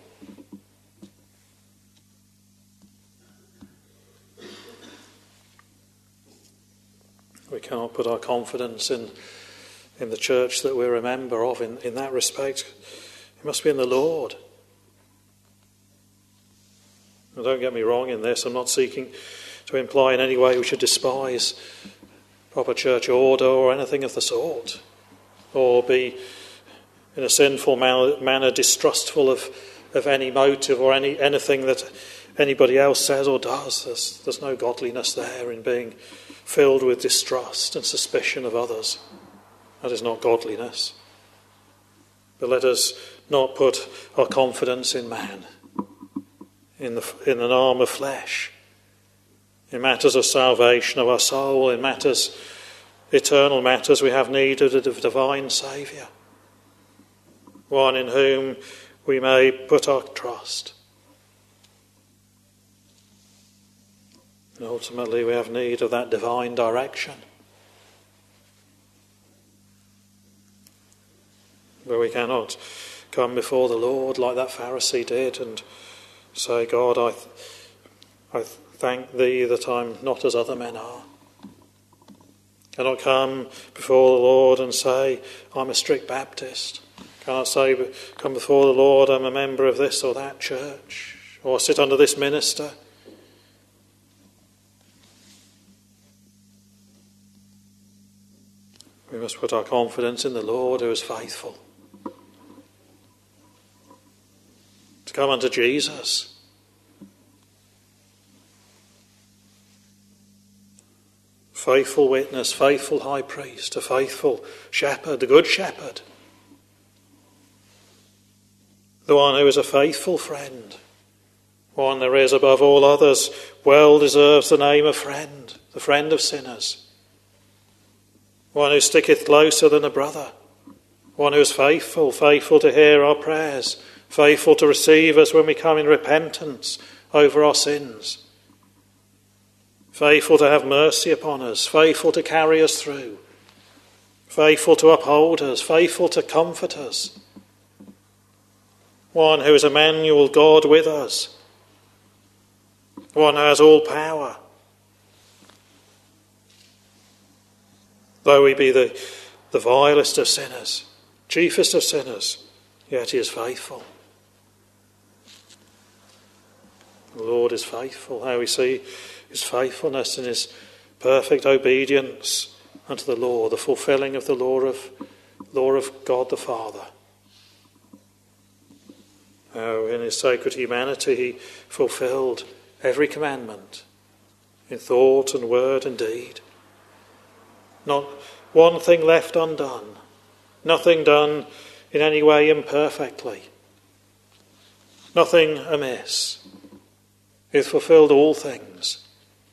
We cannot put our confidence in the church that we're a member of in that respect. It must be in the Lord. Now, don't get me wrong in this. I'm not seeking to imply in any way we should despise proper church order or anything of the sort, or be in a sinful manner distrustful of any motive or anything that anybody else says or does. There's no godliness there in being filled with distrust and suspicion of others. That is not godliness. But let us not put our confidence in man, in an arm of flesh, in matters of salvation of our soul, in matters, eternal matters. We have need of a divine Saviour, one in whom we may put our trust. And ultimately we have need of that divine direction, where we cannot come before the Lord like that Pharisee did and say, God, I thank thee that I'm not as other men are. Cannot come before the Lord and say, I'm a strict Baptist. Cannot say, come before the Lord, I'm a member of this or that church, or sit under this minister. We must put our confidence in the Lord who is faithful. To come unto Jesus. Faithful witness, faithful high priest, a faithful shepherd, the good shepherd. The one who is a faithful friend. One there is above all others, well deserves the name of friend, the friend of sinners. One who sticketh closer than a brother. One who is faithful to hear our prayers, faithful to receive us when we come in repentance over our sins. Faithful to have mercy upon us, faithful to carry us through, faithful to uphold us, faithful to comfort us. One who is Emmanuel, God with us. One who has all power. Though we be the vilest of sinners, chiefest of sinners, yet he is faithful. The Lord is faithful. How we see his faithfulness in his perfect obedience unto the law, the fulfilling of the law of God the Father. How in his sacred humanity he fulfilled every commandment in thought and word and deed. Not one thing left undone, nothing done in any way imperfectly, nothing amiss. He hath fulfilled all things.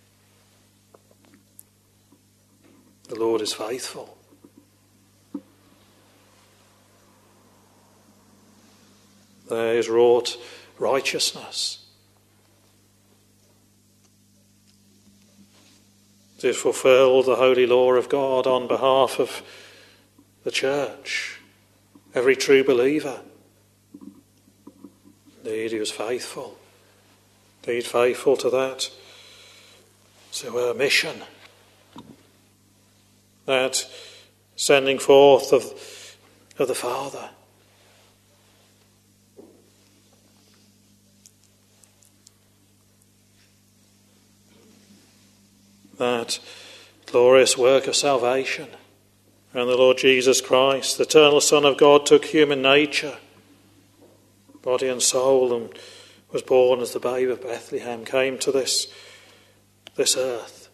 The Lord is faithful. There is wrought righteousness. It is fulfilled the holy law of God on behalf of the church, every true believer. Indeed, he was faithful. Indeed, faithful to that, to her mission, that sending forth of the Father. That glorious work of salvation. And the Lord Jesus Christ, the eternal Son of God, took human nature, body and soul, and was born as the babe of Bethlehem, came to this earth,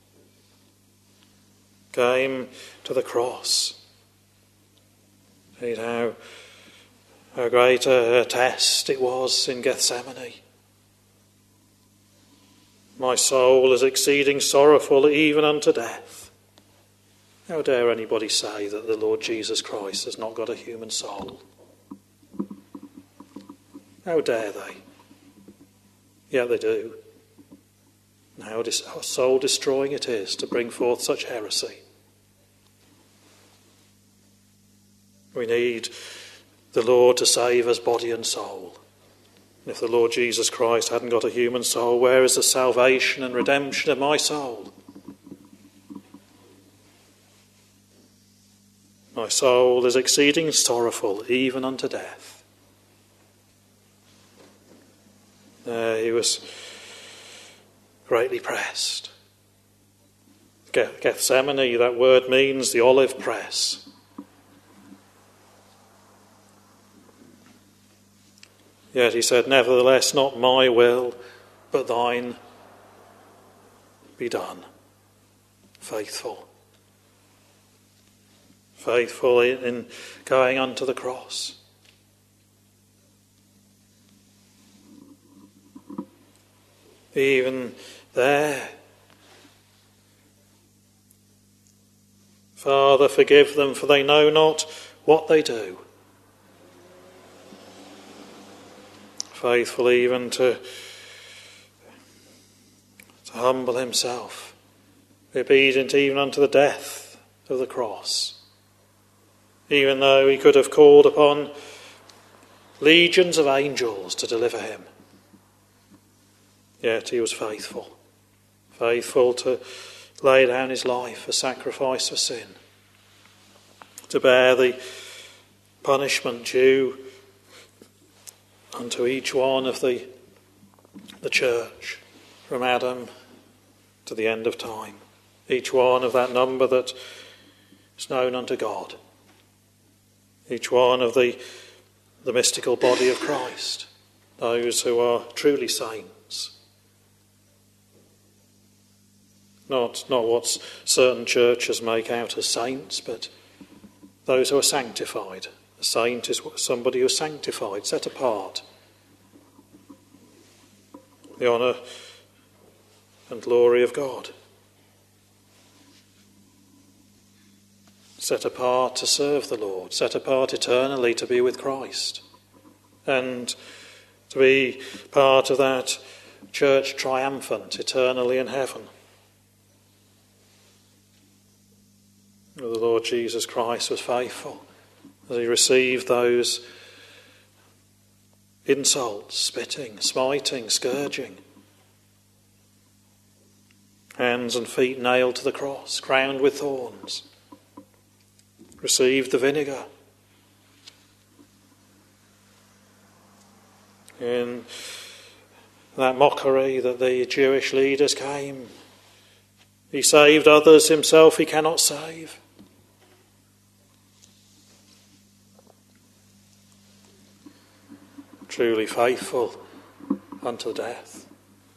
came to the cross. Indeed, how great a test it was in Gethsemane. My soul is exceeding sorrowful, even unto death. How dare anybody say that the Lord Jesus Christ has not got a human soul? How dare they? Yet they do. And how soul-destroying it is to bring forth such heresy. We need the Lord to save us body and soul. If the Lord Jesus Christ hadn't got a human soul, where is the salvation and redemption of my soul? My soul is exceeding sorrowful, even unto death. He was greatly pressed. Gethsemane, that word means the olive press. Yet he said, nevertheless, not my will, but thine be done. Faithful. Faithful in going unto the cross. Even there, Father, forgive them, for they know not what they do. Faithful even to humble himself, obedient even unto the death of the cross. Even though he could have called upon legions of angels to deliver him, yet he was faithful to lay down his life a sacrifice for sin, to bear the punishment due unto each one of the church, from Adam to the end of time. Each one of that number that is known unto God. Each one of the mystical body of Christ. Those who are truly saints. Not what certain churches make out as saints, but those who are sanctified. A saint is somebody who is sanctified, set apart. The honour and glory of God. Set apart to serve the Lord, set apart eternally to be with Christ, and to be part of that church triumphant eternally in heaven. The Lord Jesus Christ was faithful as he received those insults, spitting, smiting, scourging, hands and feet nailed to the cross, crowned with thorns, received the vinegar, in that mockery that the Jewish leaders came. He saved others, himself he cannot save. Truly faithful unto death.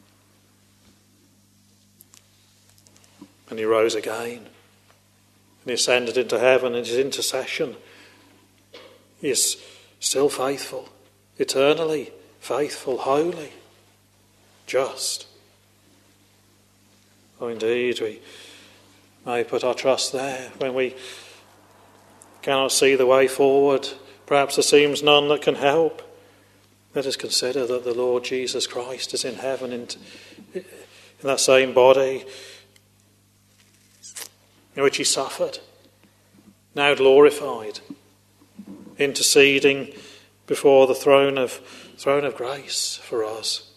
And he rose again, and he ascended into heaven in his intercession. He is still faithful, eternally faithful, holy, just. Oh, indeed, we may put our trust there when we cannot see the way forward. Perhaps there seems none that can help. Let us consider that the Lord Jesus Christ is in heaven in that same body in which he suffered, now glorified, interceding before the throne of grace for us.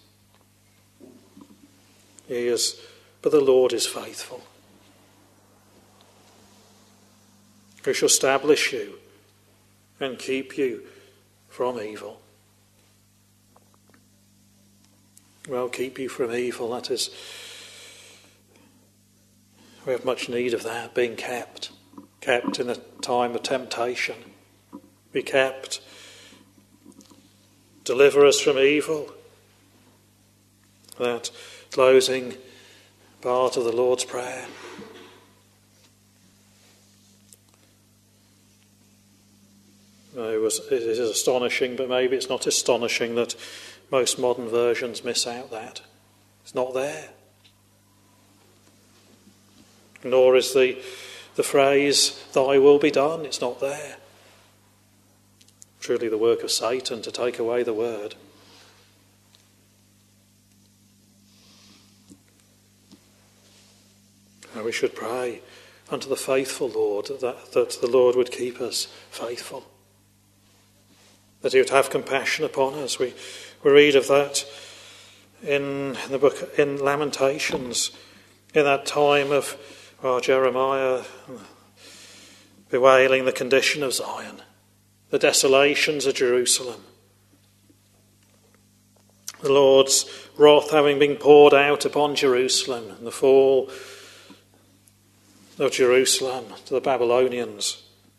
But the Lord is faithful, who shall establish you and keep you from evil. Well, keep you from evil, that is, we have much need of that, being kept in a time of temptation. Be kept, deliver us from evil. That closing part of the Lord's Prayer. It is astonishing, but maybe it's not astonishing that most modern versions miss out that. It's not there. Nor is the phrase, thy will be done, it's not there. Truly the work of Satan to take away the word. And we should pray unto the faithful Lord that the Lord would keep us faithful, that he would have compassion upon us. We read of that in the book, in Lamentations, in that time of Jeremiah bewailing the condition of Zion, the desolations of Jerusalem, the Lord's wrath having been poured out upon Jerusalem, and the fall of Jerusalem to the Babylonians.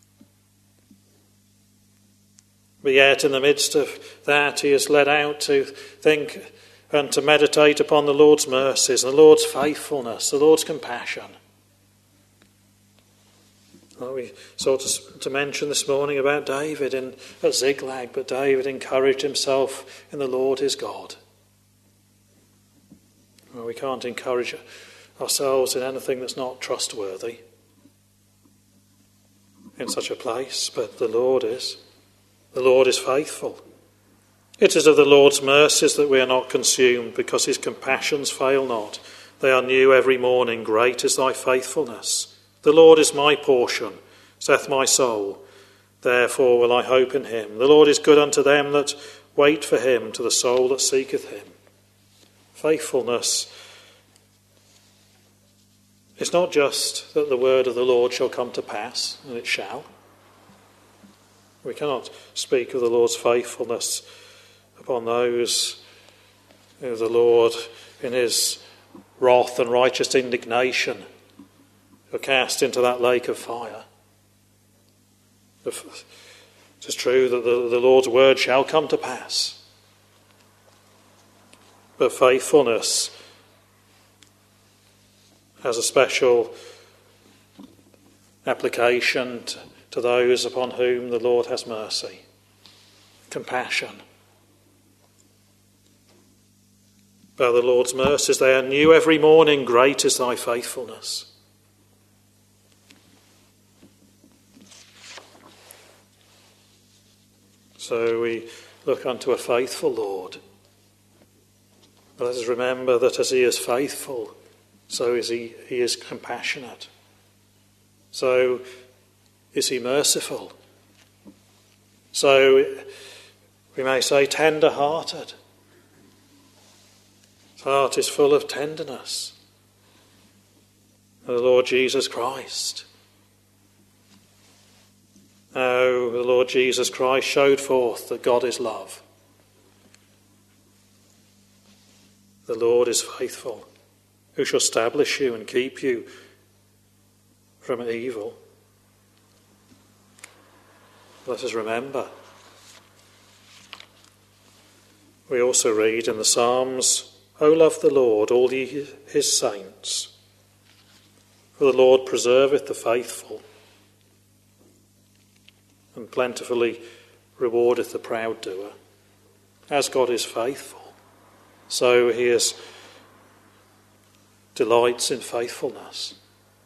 But yet in the midst of that he is led out to think and to meditate upon the Lord's mercies, the Lord's faithfulness, the Lord's compassion. Well, we sought to mention this morning about David at Ziklag, but David encouraged himself in the Lord his God. Well, we can't encourage ourselves in anything that's not trustworthy in such a place, but the Lord is. The Lord is faithful. It is of the Lord's mercies that we are not consumed, because his compassions fail not. They are new every morning. Great is thy faithfulness. The Lord is my portion, saith my soul. Therefore will I hope in him. The Lord is good unto them that wait for him, to the soul that seeketh him. Faithfulness is not just that the word of the Lord shall come to pass, and it shall. We cannot speak of the Lord's faithfulness upon those who the Lord, in his wrath and righteous indignation, are cast into that lake of fire. It is true that the Lord's word shall come to pass, but faithfulness has a special application to those upon whom the Lord has mercy, compassion. By the Lord's mercies, they are new every morning. Great is thy faithfulness. So we look unto a faithful Lord. Let us remember that as he is faithful, so is he is compassionate. So is he merciful? So we may say tender-hearted. His heart is full of tenderness. The Lord Jesus Christ. Now the Lord Jesus Christ showed forth that God is love. The Lord is faithful, who shall establish you and keep you from evil. Let us remember. We also read in the Psalms, O love the Lord, all ye his saints. For the Lord preserveth the faithful, and plentifully rewardeth the proud doer. As God is faithful, so he delights in faithfulness.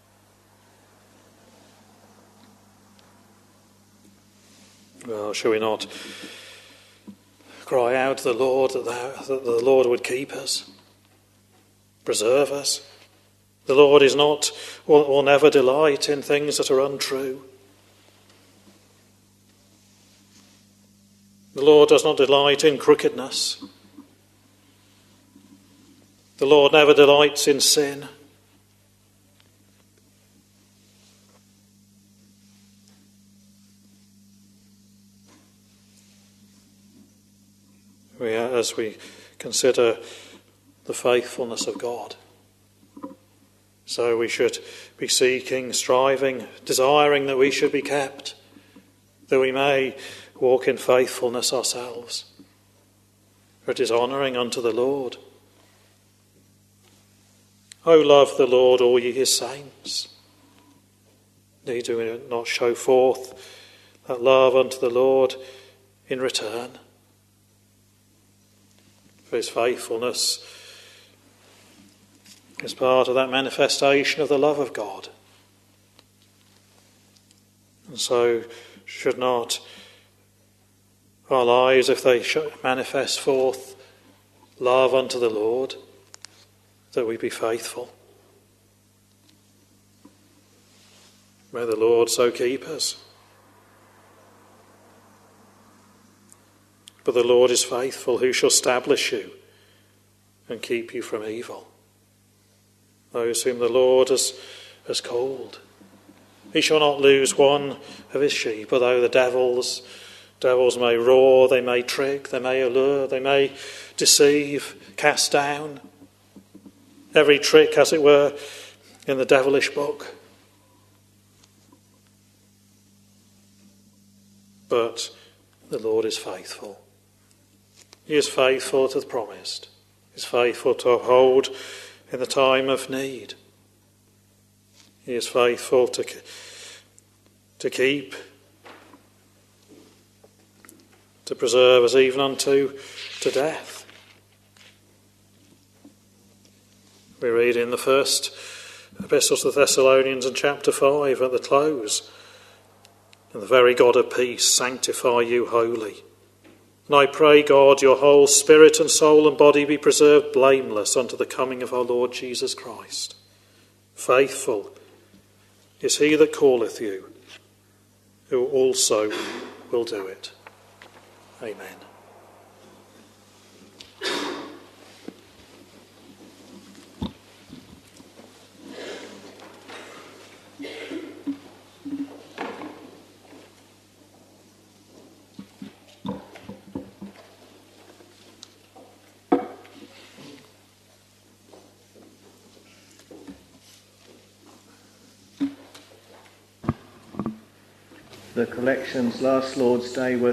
Well, shall we not cry out to the Lord that the Lord would keep us, preserve us? The Lord is not, will never delight in things that are untrue. The Lord does not delight in crookedness. The Lord never delights in sin. As we consider the faithfulness of God, so we should be seeking, striving, desiring that we should be kept, that we may walk in faithfulness ourselves. For it is honouring unto the Lord. O love the Lord, all ye his saints. Need we not show forth that love unto the Lord in return? For his faithfulness is part of that manifestation of the love of God. And so should not our lives, if they manifest forth love unto the Lord, that we be faithful. May the Lord so keep us. But the Lord is faithful, who shall establish you and keep you from evil. Those whom the Lord has called. He shall not lose one of his sheep, although the devils may roar, they may trick, they may allure, they may deceive, cast down. Every trick, as it were, in the devilish book. But the Lord is faithful. He is faithful to the promised. He is faithful to uphold in the time of need. He is faithful to keep, to preserve us even unto death. We read in the first epistle to the Thessalonians in chapter 5 at the close, and the very God of peace sanctify you wholly. And I pray God your whole spirit and soul and body be preserved blameless unto the coming of our Lord Jesus Christ. Faithful is he that calleth you, who also will do it. Amen. The collections last Lord's Day were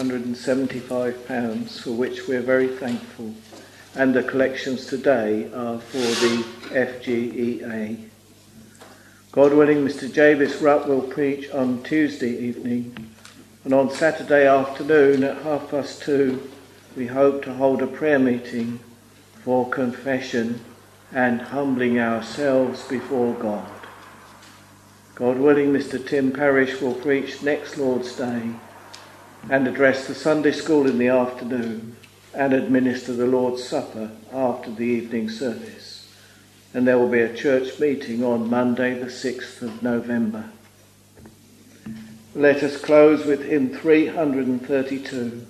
£675, for which we're very thankful. And the collections today are for the FGEA. God willing, Mr. Javis Rupp will preach on Tuesday evening. And on Saturday afternoon at 2:30, we hope to hold a prayer meeting for confession and humbling ourselves before God. God willing, Mr. Tim Parrish will preach next Lord's Day and address the Sunday school in the afternoon and administer the Lord's Supper after the evening service. And there will be a church meeting on Monday the 6th of November. Let us close with hymn 332.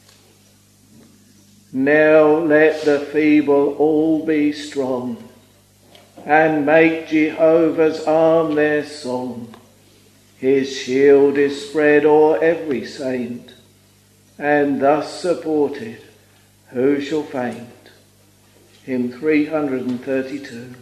Now let the feeble all be strong, and make Jehovah's arm their song. His shield is spread o'er every saint, and thus supported, who shall faint? Hymn 332.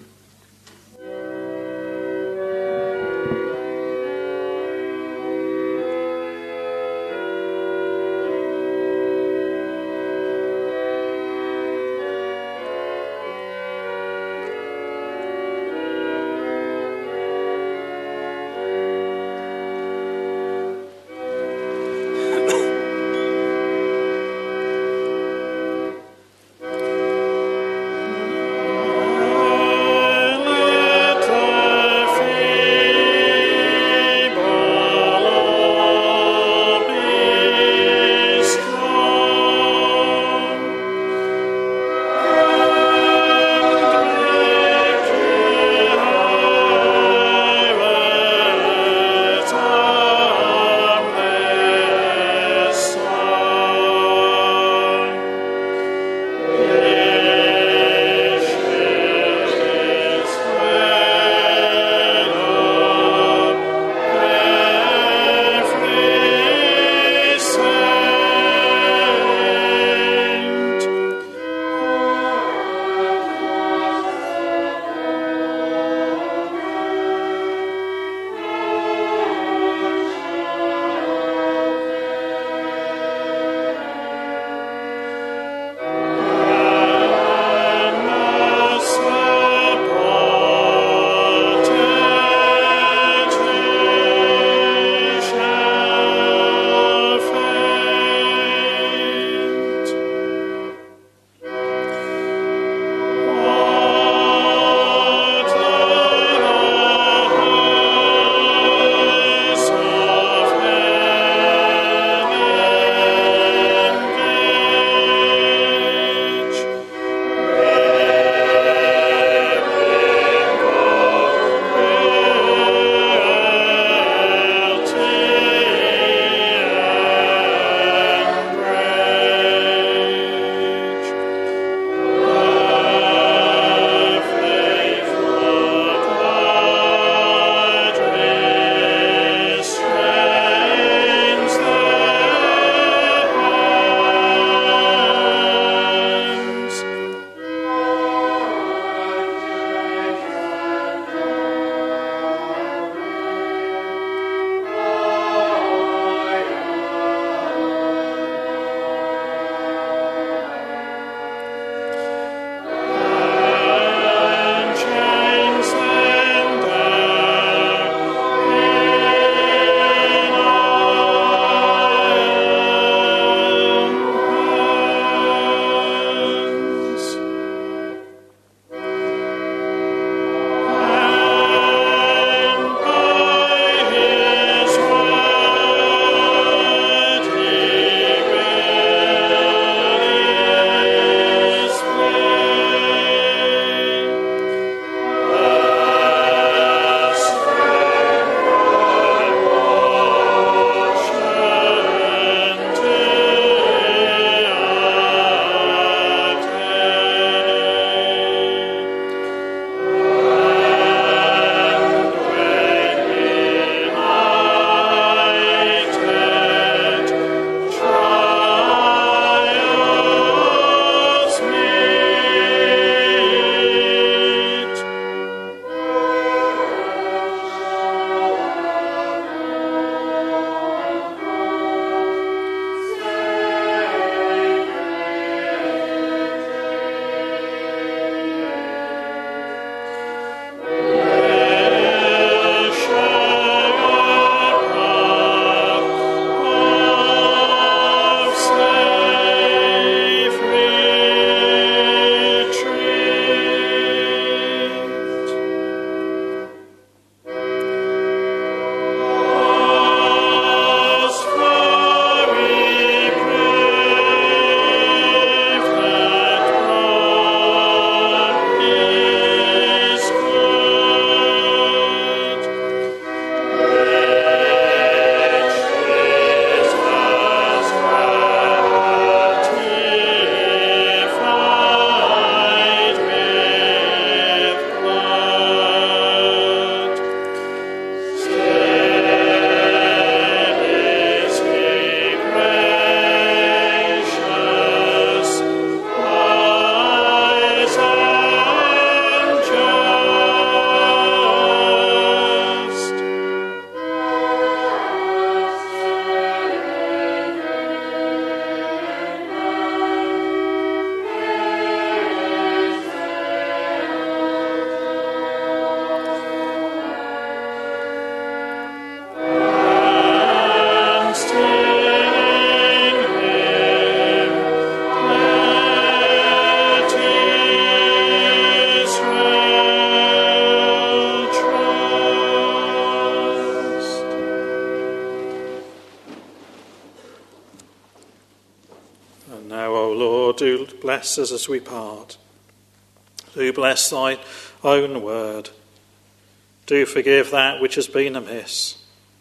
bless us as we part. Do bless thy own word. Do forgive that which has been amiss.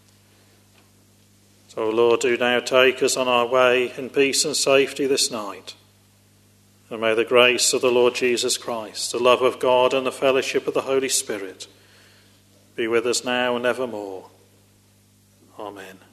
So, Lord, do now take us on our way in peace and safety this night. And may the grace of the Lord Jesus Christ, the love of God and the fellowship of the Holy Spirit be with us now and evermore. Amen.